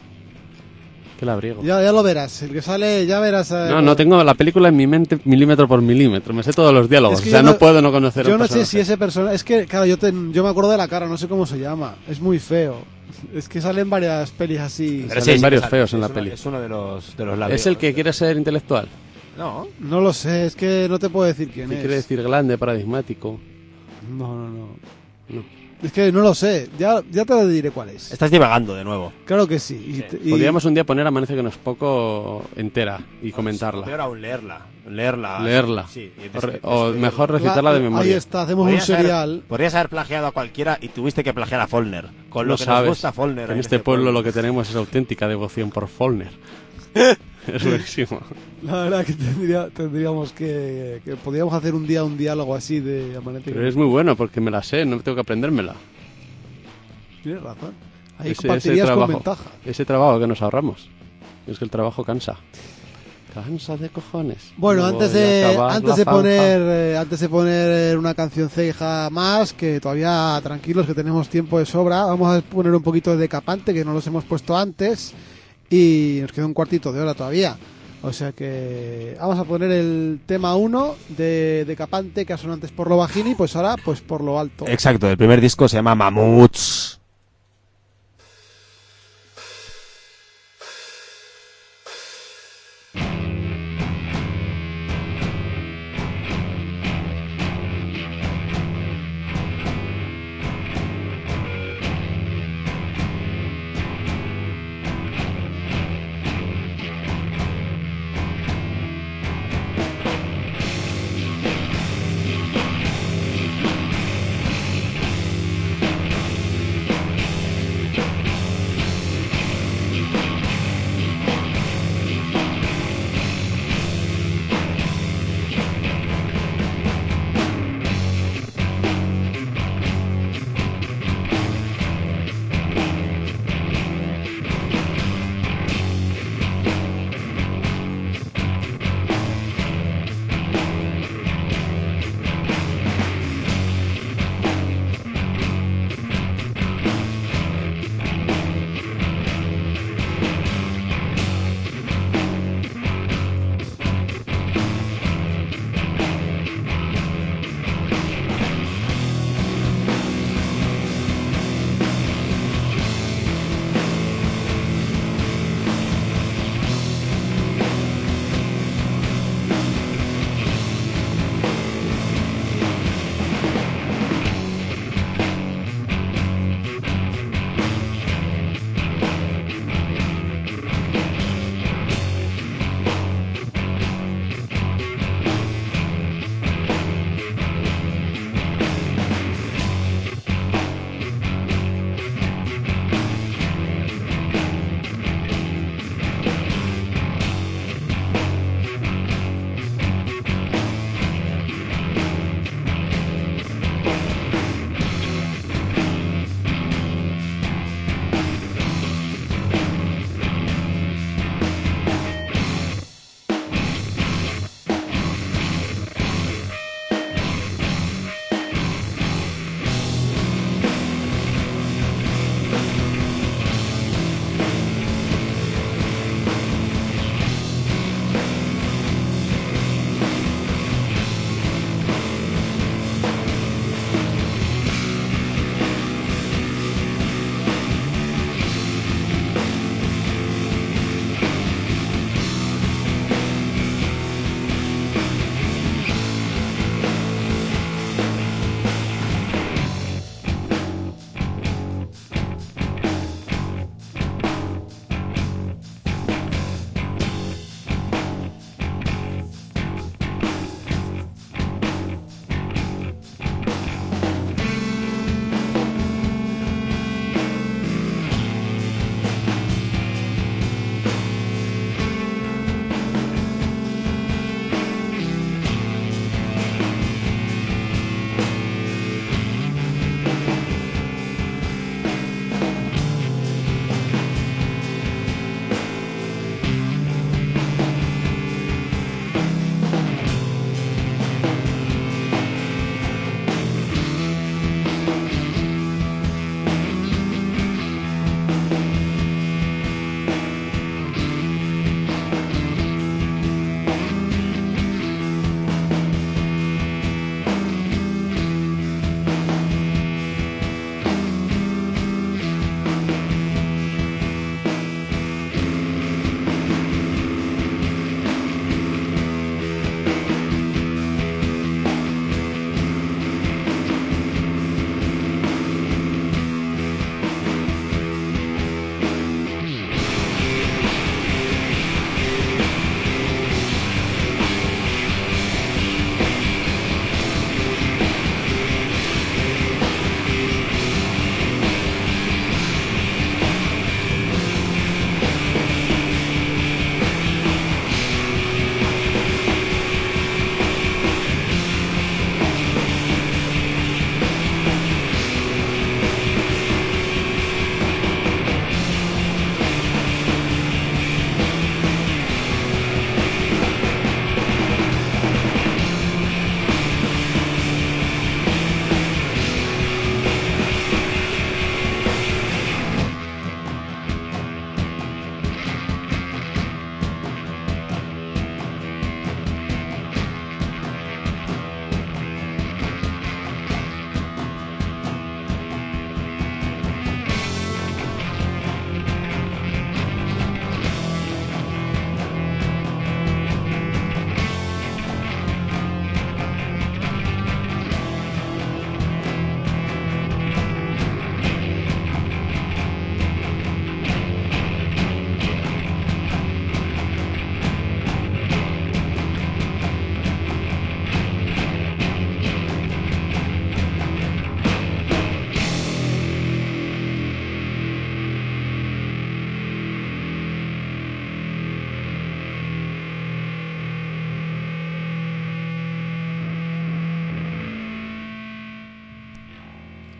Qué labriego. Ya lo verás, el que sale, ya verás. No tengo la película en mi mente milímetro por milímetro. Me sé todos los diálogos. Es que O sea, yo no no- puedo no conocer Yo al no sé personaje. si ese personaje. Es que, claro, yo me acuerdo de la cara, no sé cómo se llama. Es muy feo. Es que salen varias pelis así. Pero Salen sí, varios que feos en la es peli. Es uno de los labriegos. Es el que quiere ser intelectual. No. No lo sé, es que no te puedo decir quién Que es. quiere decir grande, paradigmático. No. No. Es que no lo sé, ya te lo diré cuál es. Estás divagando de nuevo. Claro que sí. Podríamos un día poner Amanece que no es poco entera y comentarla. Peor aún, leerla. Leerla. Sí. O mejor recitarla de memoria. Ahí está, hacemos un serial. Podrías haber plagiado a cualquiera y tuviste que plagiar a Follner. Con lo Lo que sabes. nos gusta Follner. En este pueblo lo que tenemos es auténtica devoción por Follner. Es buenísimo. La verdad que tendríamos que podríamos hacer un día un diálogo así de Amanece. Pero es muy bueno porque me la sé, no tengo que aprendérmela. Tienes razón. Ahí Ese compartirías con trabajo, ventaja. ese trabajo que nos ahorramos. Es que el trabajo cansa. Cansa de cojones. Bueno, No antes voy a de acabar la zanja. antes de poner una cancionceja más, que todavía tranquilos que tenemos tiempo de sobra, vamos a poner un poquito de Decapante que no los hemos puesto antes y nos queda un cuartito de hora todavía. O sea que vamos a poner el tema 1 de Decapante que ha sonado antes por lo bajini, pues ahora pues por lo alto. Exacto, el primer disco se llama Mamuts.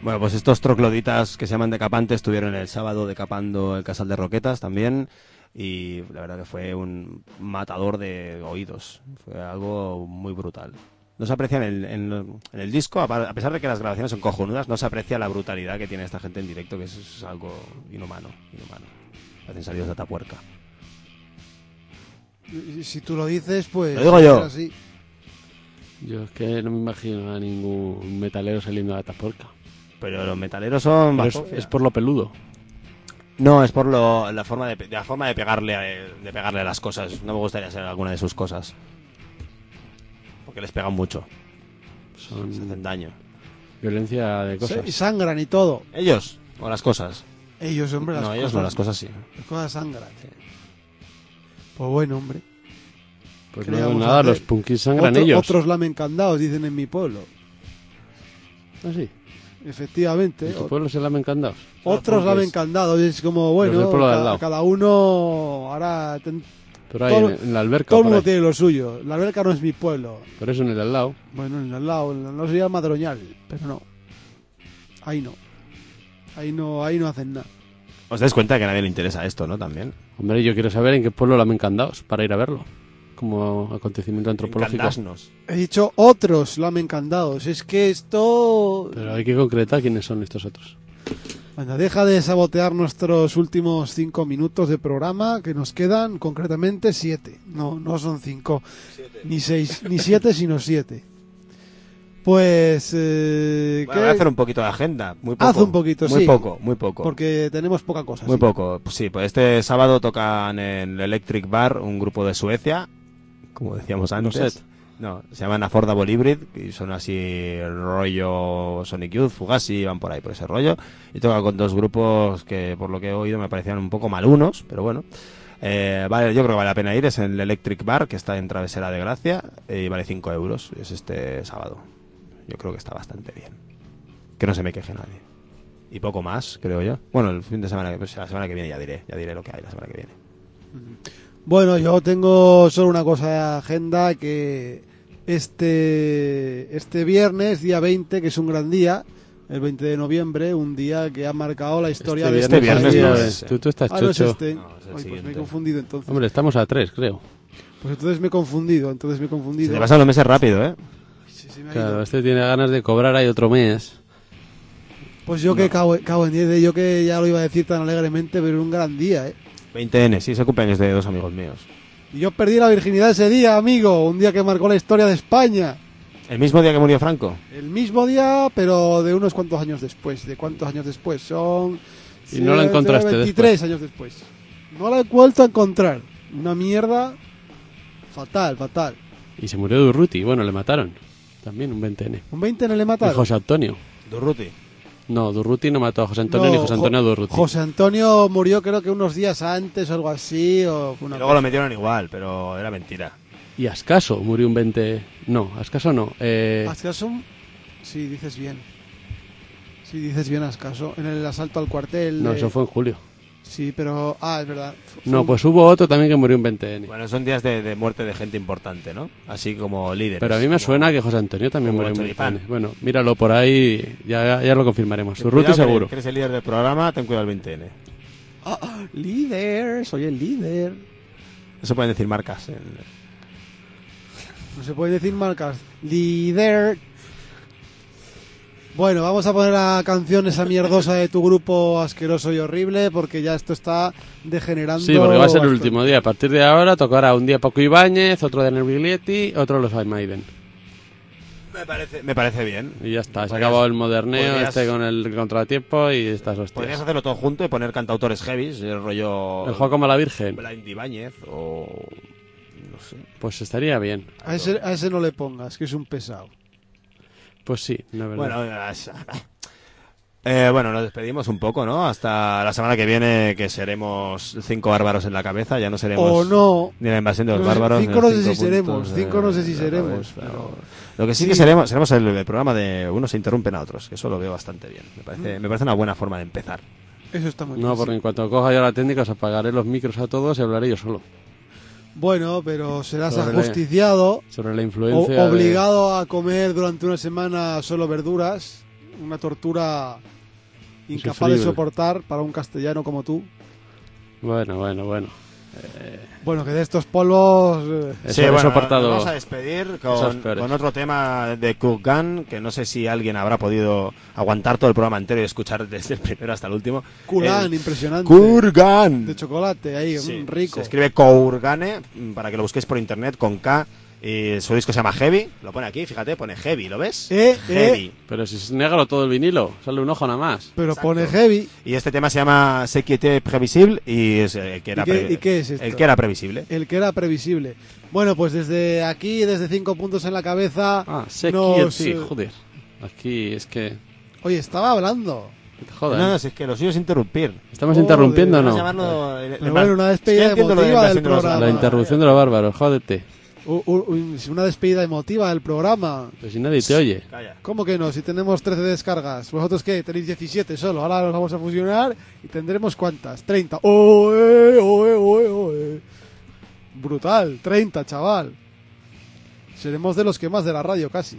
Bueno, pues estos trogloditas que se llaman decapantes estuvieron el sábado decapando el Casal de Roquetas también, y la verdad que fue un matador de oídos. Fue algo muy brutal. No se aprecia en el disco, a pesar de que las grabaciones son cojonudas, no se aprecia la brutalidad que tiene esta gente en directo, que es algo inhumano. Parecen salidos de Atapuerca. Y si tú lo dices, pues... Lo digo yo. Así. Yo es que no me imagino a ningún metalero saliendo de Atapuerca. Pero los metaleros son... Pero es por lo peludo. No, es por la forma de pegarle a las cosas. No me gustaría ser alguna de sus cosas. Porque les pegan mucho. Se hacen daño. Violencia de cosas. Y sangran y todo. ¿Ellos? ¿O las cosas? Ellos, hombre, las No, cosas. ellos no, las cosas sí. Las cosas sangran. Pues bueno, hombre. Pues ¿Qué no, le vamos a nada, hacer? los punkis sangran ellos. Otros lamen candados, dicen en mi pueblo. ¿Ah, sí? Efectivamente. ¿En tu pueblo se lamen candados? Otros lamen candados. Es como, Los del bueno, pueblo de al lado. cada uno hará... Pero ahí Todo- en la alberca. Todo el por mundo ahí. tiene lo suyo. La alberca no es mi pueblo. Por eso en el de al lado. Bueno, en el lado no sería Madroñal, pero no. Ahí no. Ahí no hacen nada. Os dais cuenta que a nadie le interesa esto, ¿no? También. Hombre, yo quiero saber en qué pueblo lamen candados para ir a verlo. Como acontecimiento antropológico. Encandasnos. He dicho otros lamen candados. Es que esto... Pero hay que concretar quiénes son estos otros. Anda, deja de sabotear nuestros últimos 5 minutos de programa, que nos quedan concretamente 7. No son 5, ni 6, ni 7, sino 7. Pues... Bueno, voy a hacer un poquito de agenda. Muy poco. Haz un poquito, muy sí. Muy poco. Porque tenemos poca cosa. Muy sí. poco. Pues sí, pues este sábado tocan en el Electric Bar un grupo de Suecia, como decíamos antes. No, se llaman Affordable Hybrid y son así rollo Sonic Youth, Fugazi, van por ahí por ese rollo. Y tocan con dos grupos que por lo que he oído me parecían un poco malunos, pero bueno. Vale, yo creo que vale la pena ir, es en el Electric Bar, que está en Travesera de Gracia, y vale 5 euros, es este sábado. Yo creo que está bastante bien. Que no se me queje nadie. Y poco más, creo yo. Bueno, el fin de semana, pues la semana que viene ya diré lo que hay la semana que viene. Bueno, yo tengo solo una cosa de agenda, que este viernes, día 20, que es un gran día, el 20 de noviembre, un día que ha marcado la historia de Este viernes país. no es. Tú estás No es chocho. este. No, es el Ay, pues me he siguiente. confundido entonces. Hombre, estamos a 3, creo. Pues entonces me he confundido. Se te pasan los meses rápido, ¿eh? Sí, me ha Claro, ido. este tiene ganas de cobrar ahí otro mes. Pues yo que cago en 10, yo que ya lo iba a decir tan alegremente, pero un gran día, ¿eh? 20N, sí, es el cumpleaños de dos amigos míos. Y yo perdí la virginidad ese día, amigo, un día que marcó la historia de España. ¿El mismo día que murió Franco? El mismo día, pero de unos cuantos años después. ¿De cuántos años después? Son... Y no la encontraste 23 años después. No la he vuelto a encontrar. Una mierda fatal. Y se murió Durruti. Bueno, le mataron. También un 20N. Un 20 no le Y mataron. José Antonio. Durruti. No, Durruti no mató a José Antonio No, ni José Antonio a Durruti. José Antonio murió creo que unos días antes o algo así. O fue Y una luego lo metieron igual, pero era mentira. Y Ascaso murió un 20... No, Ascaso no. Ascaso, sí, dices bien. Sí, dices bien Ascaso. En el asalto al cuartel. No, eso fue en julio. Sí, pero... Ah, es verdad. No, pues hubo otro también que murió un 20N. Bueno, son días de muerte de gente importante, ¿no? Así como líderes. Pero a mí me como- suena que José Antonio también como murió un Choripán. 20N. Bueno, míralo por ahí, ya lo confirmaremos. Ten Durruti cuidado, que seguro. eres el líder del programa, ten cuidado el 20N. Líder, soy el líder. Eso pueden decir marcas. No se puede decir marcas. Líder. Bueno, vamos a poner la canción esa mierdosa de tu grupo asqueroso y horrible, porque ya esto está degenerando. Sí, porque va a ser el bastante. último día. A partir de ahora tocará un día Paco Ibáñez, otro de Nerviglietti, otro los Iron Maiden. Me parece bien. Y ya está, se ha Podrías- acabado el moderneo podrías- este con el contratiempo y estas Podrías hostias. hacerlo todo junto y poner cantautores heavies, el rollo... El juego como la Virgen, Blind Ibáñez o... no sé. pues estaría bien. A ese no le pongas, que es un pesado. Pues sí, la verdad. Bueno, nos despedimos un poco, ¿no? Hasta la semana que viene, que seremos 5 bárbaros en la cabeza, ya no seremos... O no. Ni la invasión de los No sé, bárbaros. 5 ni los no sé 5 si seremos, puntos, 5 no sé si ya seremos, sabes, pero- Lo que sí, Sí. que seremos el programa de unos se interrumpen a otros, que eso lo veo bastante bien. Me parece una buena forma de empezar. Eso está muy No, bien. porque sí. en cuanto coja yo la técnica os apagaré los micros a todos y hablaré yo solo. Bueno, pero serás Sobre la- ajusticiado, Sobre la influencia obligado a comer durante una semana solo verduras. una tortura incapaz de Insufrible. soportar para un castellano como tú. Bueno. Bueno, que de estos polvos... Eso he soportado. Vamos a despedir esos peores. con otro tema de Kurgan, que no sé si alguien habrá podido aguantar todo el programa entero y escuchar desde el primero hasta el último. Kulán, El impresionante. Kurgan. De chocolate, ahí, Sí, rico. se escribe Kurgane, para que lo busquéis por internet con K. Y su disco se llama Heavy, lo pone aquí, fíjate, pone Heavy, ¿lo ves? Heavy. Pero si es negro todo el vinilo, sale un ojo nada más. Pero Exacto. pone heavy. Y este tema se llama Ce qui était prévisible y es el que era ¿Y qué es esto? el que era previsible. El que era previsible. Bueno, pues desde aquí, desde 5 puntos en la cabeza... Sé nos, sí, joder. Aquí es que... Oye, estaba hablando. que te jodan. No, si es que lo suyo es interrumpir. ¿Estamos Joder, interrumpiendo o Vamos a no? llamarlo Pero bueno, una despedida emotiva del programa. La interrupción de los bárbaros, jódete. Una despedida emotiva del programa. Pero si nadie te oye. Calla. ¿Cómo que no? Si tenemos 13 descargas. ¿Vosotros qué? Tenéis 17 solo. Ahora nos vamos a fusionar y tendremos ¿cuántas? 30. ¡Oe, oe, oe, oe! Brutal, 30, chaval. Seremos de los que más de la radio casi.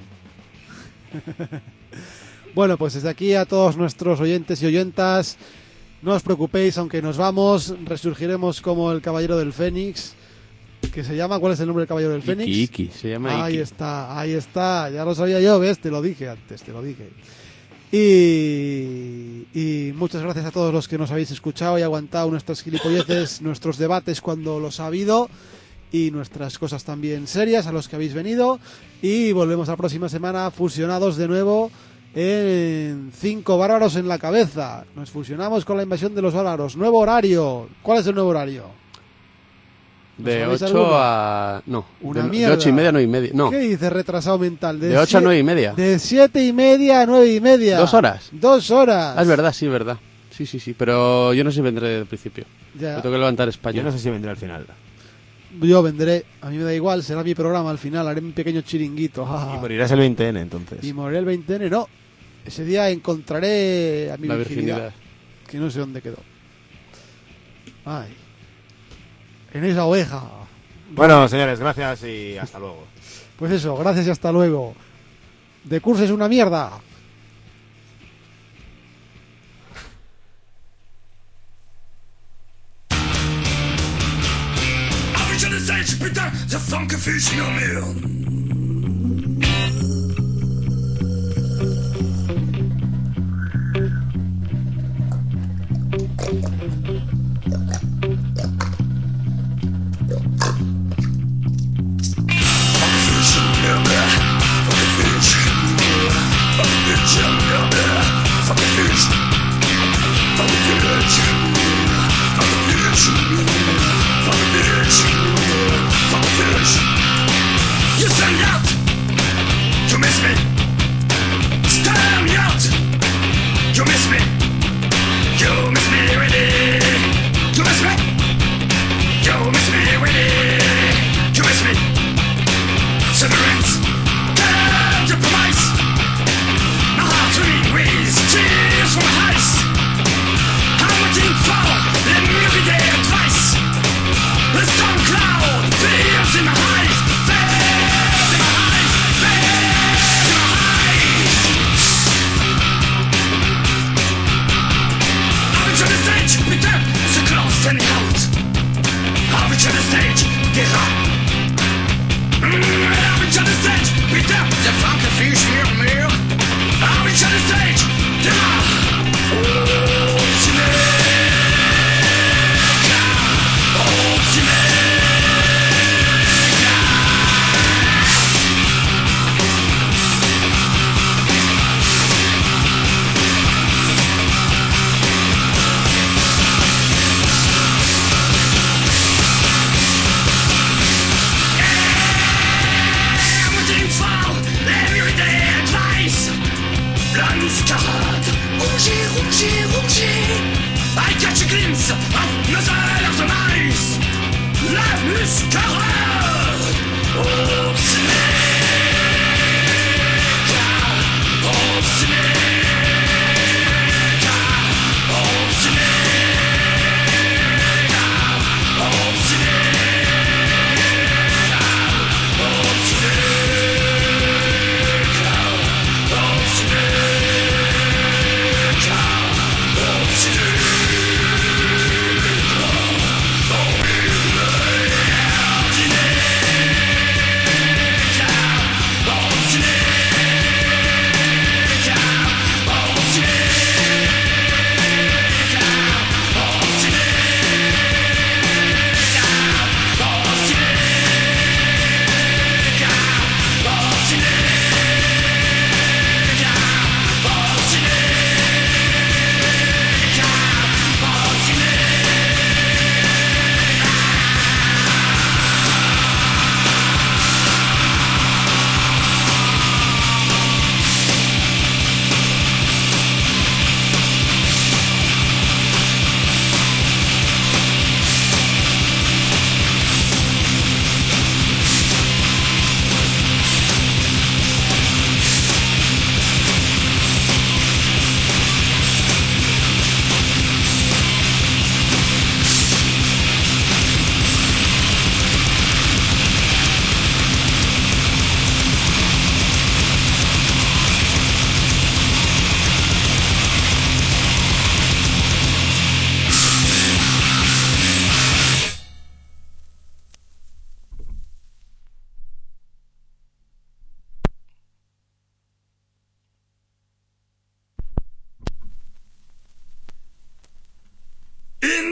Bueno, pues desde aquí a todos nuestros oyentes y oyentas, no os preocupéis, aunque nos vamos, resurgiremos como el Caballero del Fénix, que se llama, ¿cuál es el nombre del Caballero del Fénix? Iki, se llama Ahí Iki. está, ya lo sabía yo, ¿ves? Te lo dije antes, te lo dije. Y muchas gracias a todos los que nos habéis escuchado y aguantado nuestras gilipolleces, nuestros debates cuando los ha habido y nuestras cosas también serias a los que habéis venido. Y volvemos la próxima semana fusionados de nuevo en 5 bárbaros en la cabeza. Nos fusionamos con la invasión de los bárbaros. Nuevo horario. ¿Cuál es el nuevo horario? De ¿Sabéis 8 alguno? a... No, Una de mierda. 8 y media a 9 y media. No, ¿Qué dices, retrasado mental? de 8 a 9 y media. De 7 y media a 9 y media. 2 horas. 2 horas. Ah, es verdad, sí, verdad. Sí, pero yo no sé si vendré desde el principio. Ya. Yo tengo que levantar España. Yo no sé si vendré al final. Yo vendré, a mí me da igual, será mi programa al final, haré un pequeño chiringuito. Y morirás el 20N entonces. Y moriré el 20N, no. Ese día encontraré a mi La virginidad, virginidad. que no sé dónde quedó. Ay. En esa oveja. Bueno, señores, gracias y hasta luego. Pues eso, gracias y hasta luego. De curso es una mierda. Je le sais, putain, the funk fusion You stand out, you miss me. Stand out, you miss me. You miss me really. You miss me. You miss me really. You miss me. Severance, can't compromise. No hard to read with tears from my eyes. I'm waiting for the every day and twice. The storm cloud fears in my eyes. Fears in my eyes. Fears in my eyes. I've reached the stage, putain, c'est close and out. I've reached the stage, get up. I've reached the stage, putain, the funk fish murmure. I've reached the stage, get up. Oh, cinéma. Oh, cinéma. I catch a glimpse of another of the mice. La muscarade. Oh, cinéma. Oh, cinéma. Oh, cinéma. Oh, cinéma. Oh, cinéma. Oh, cinéma.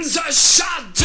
guns are shot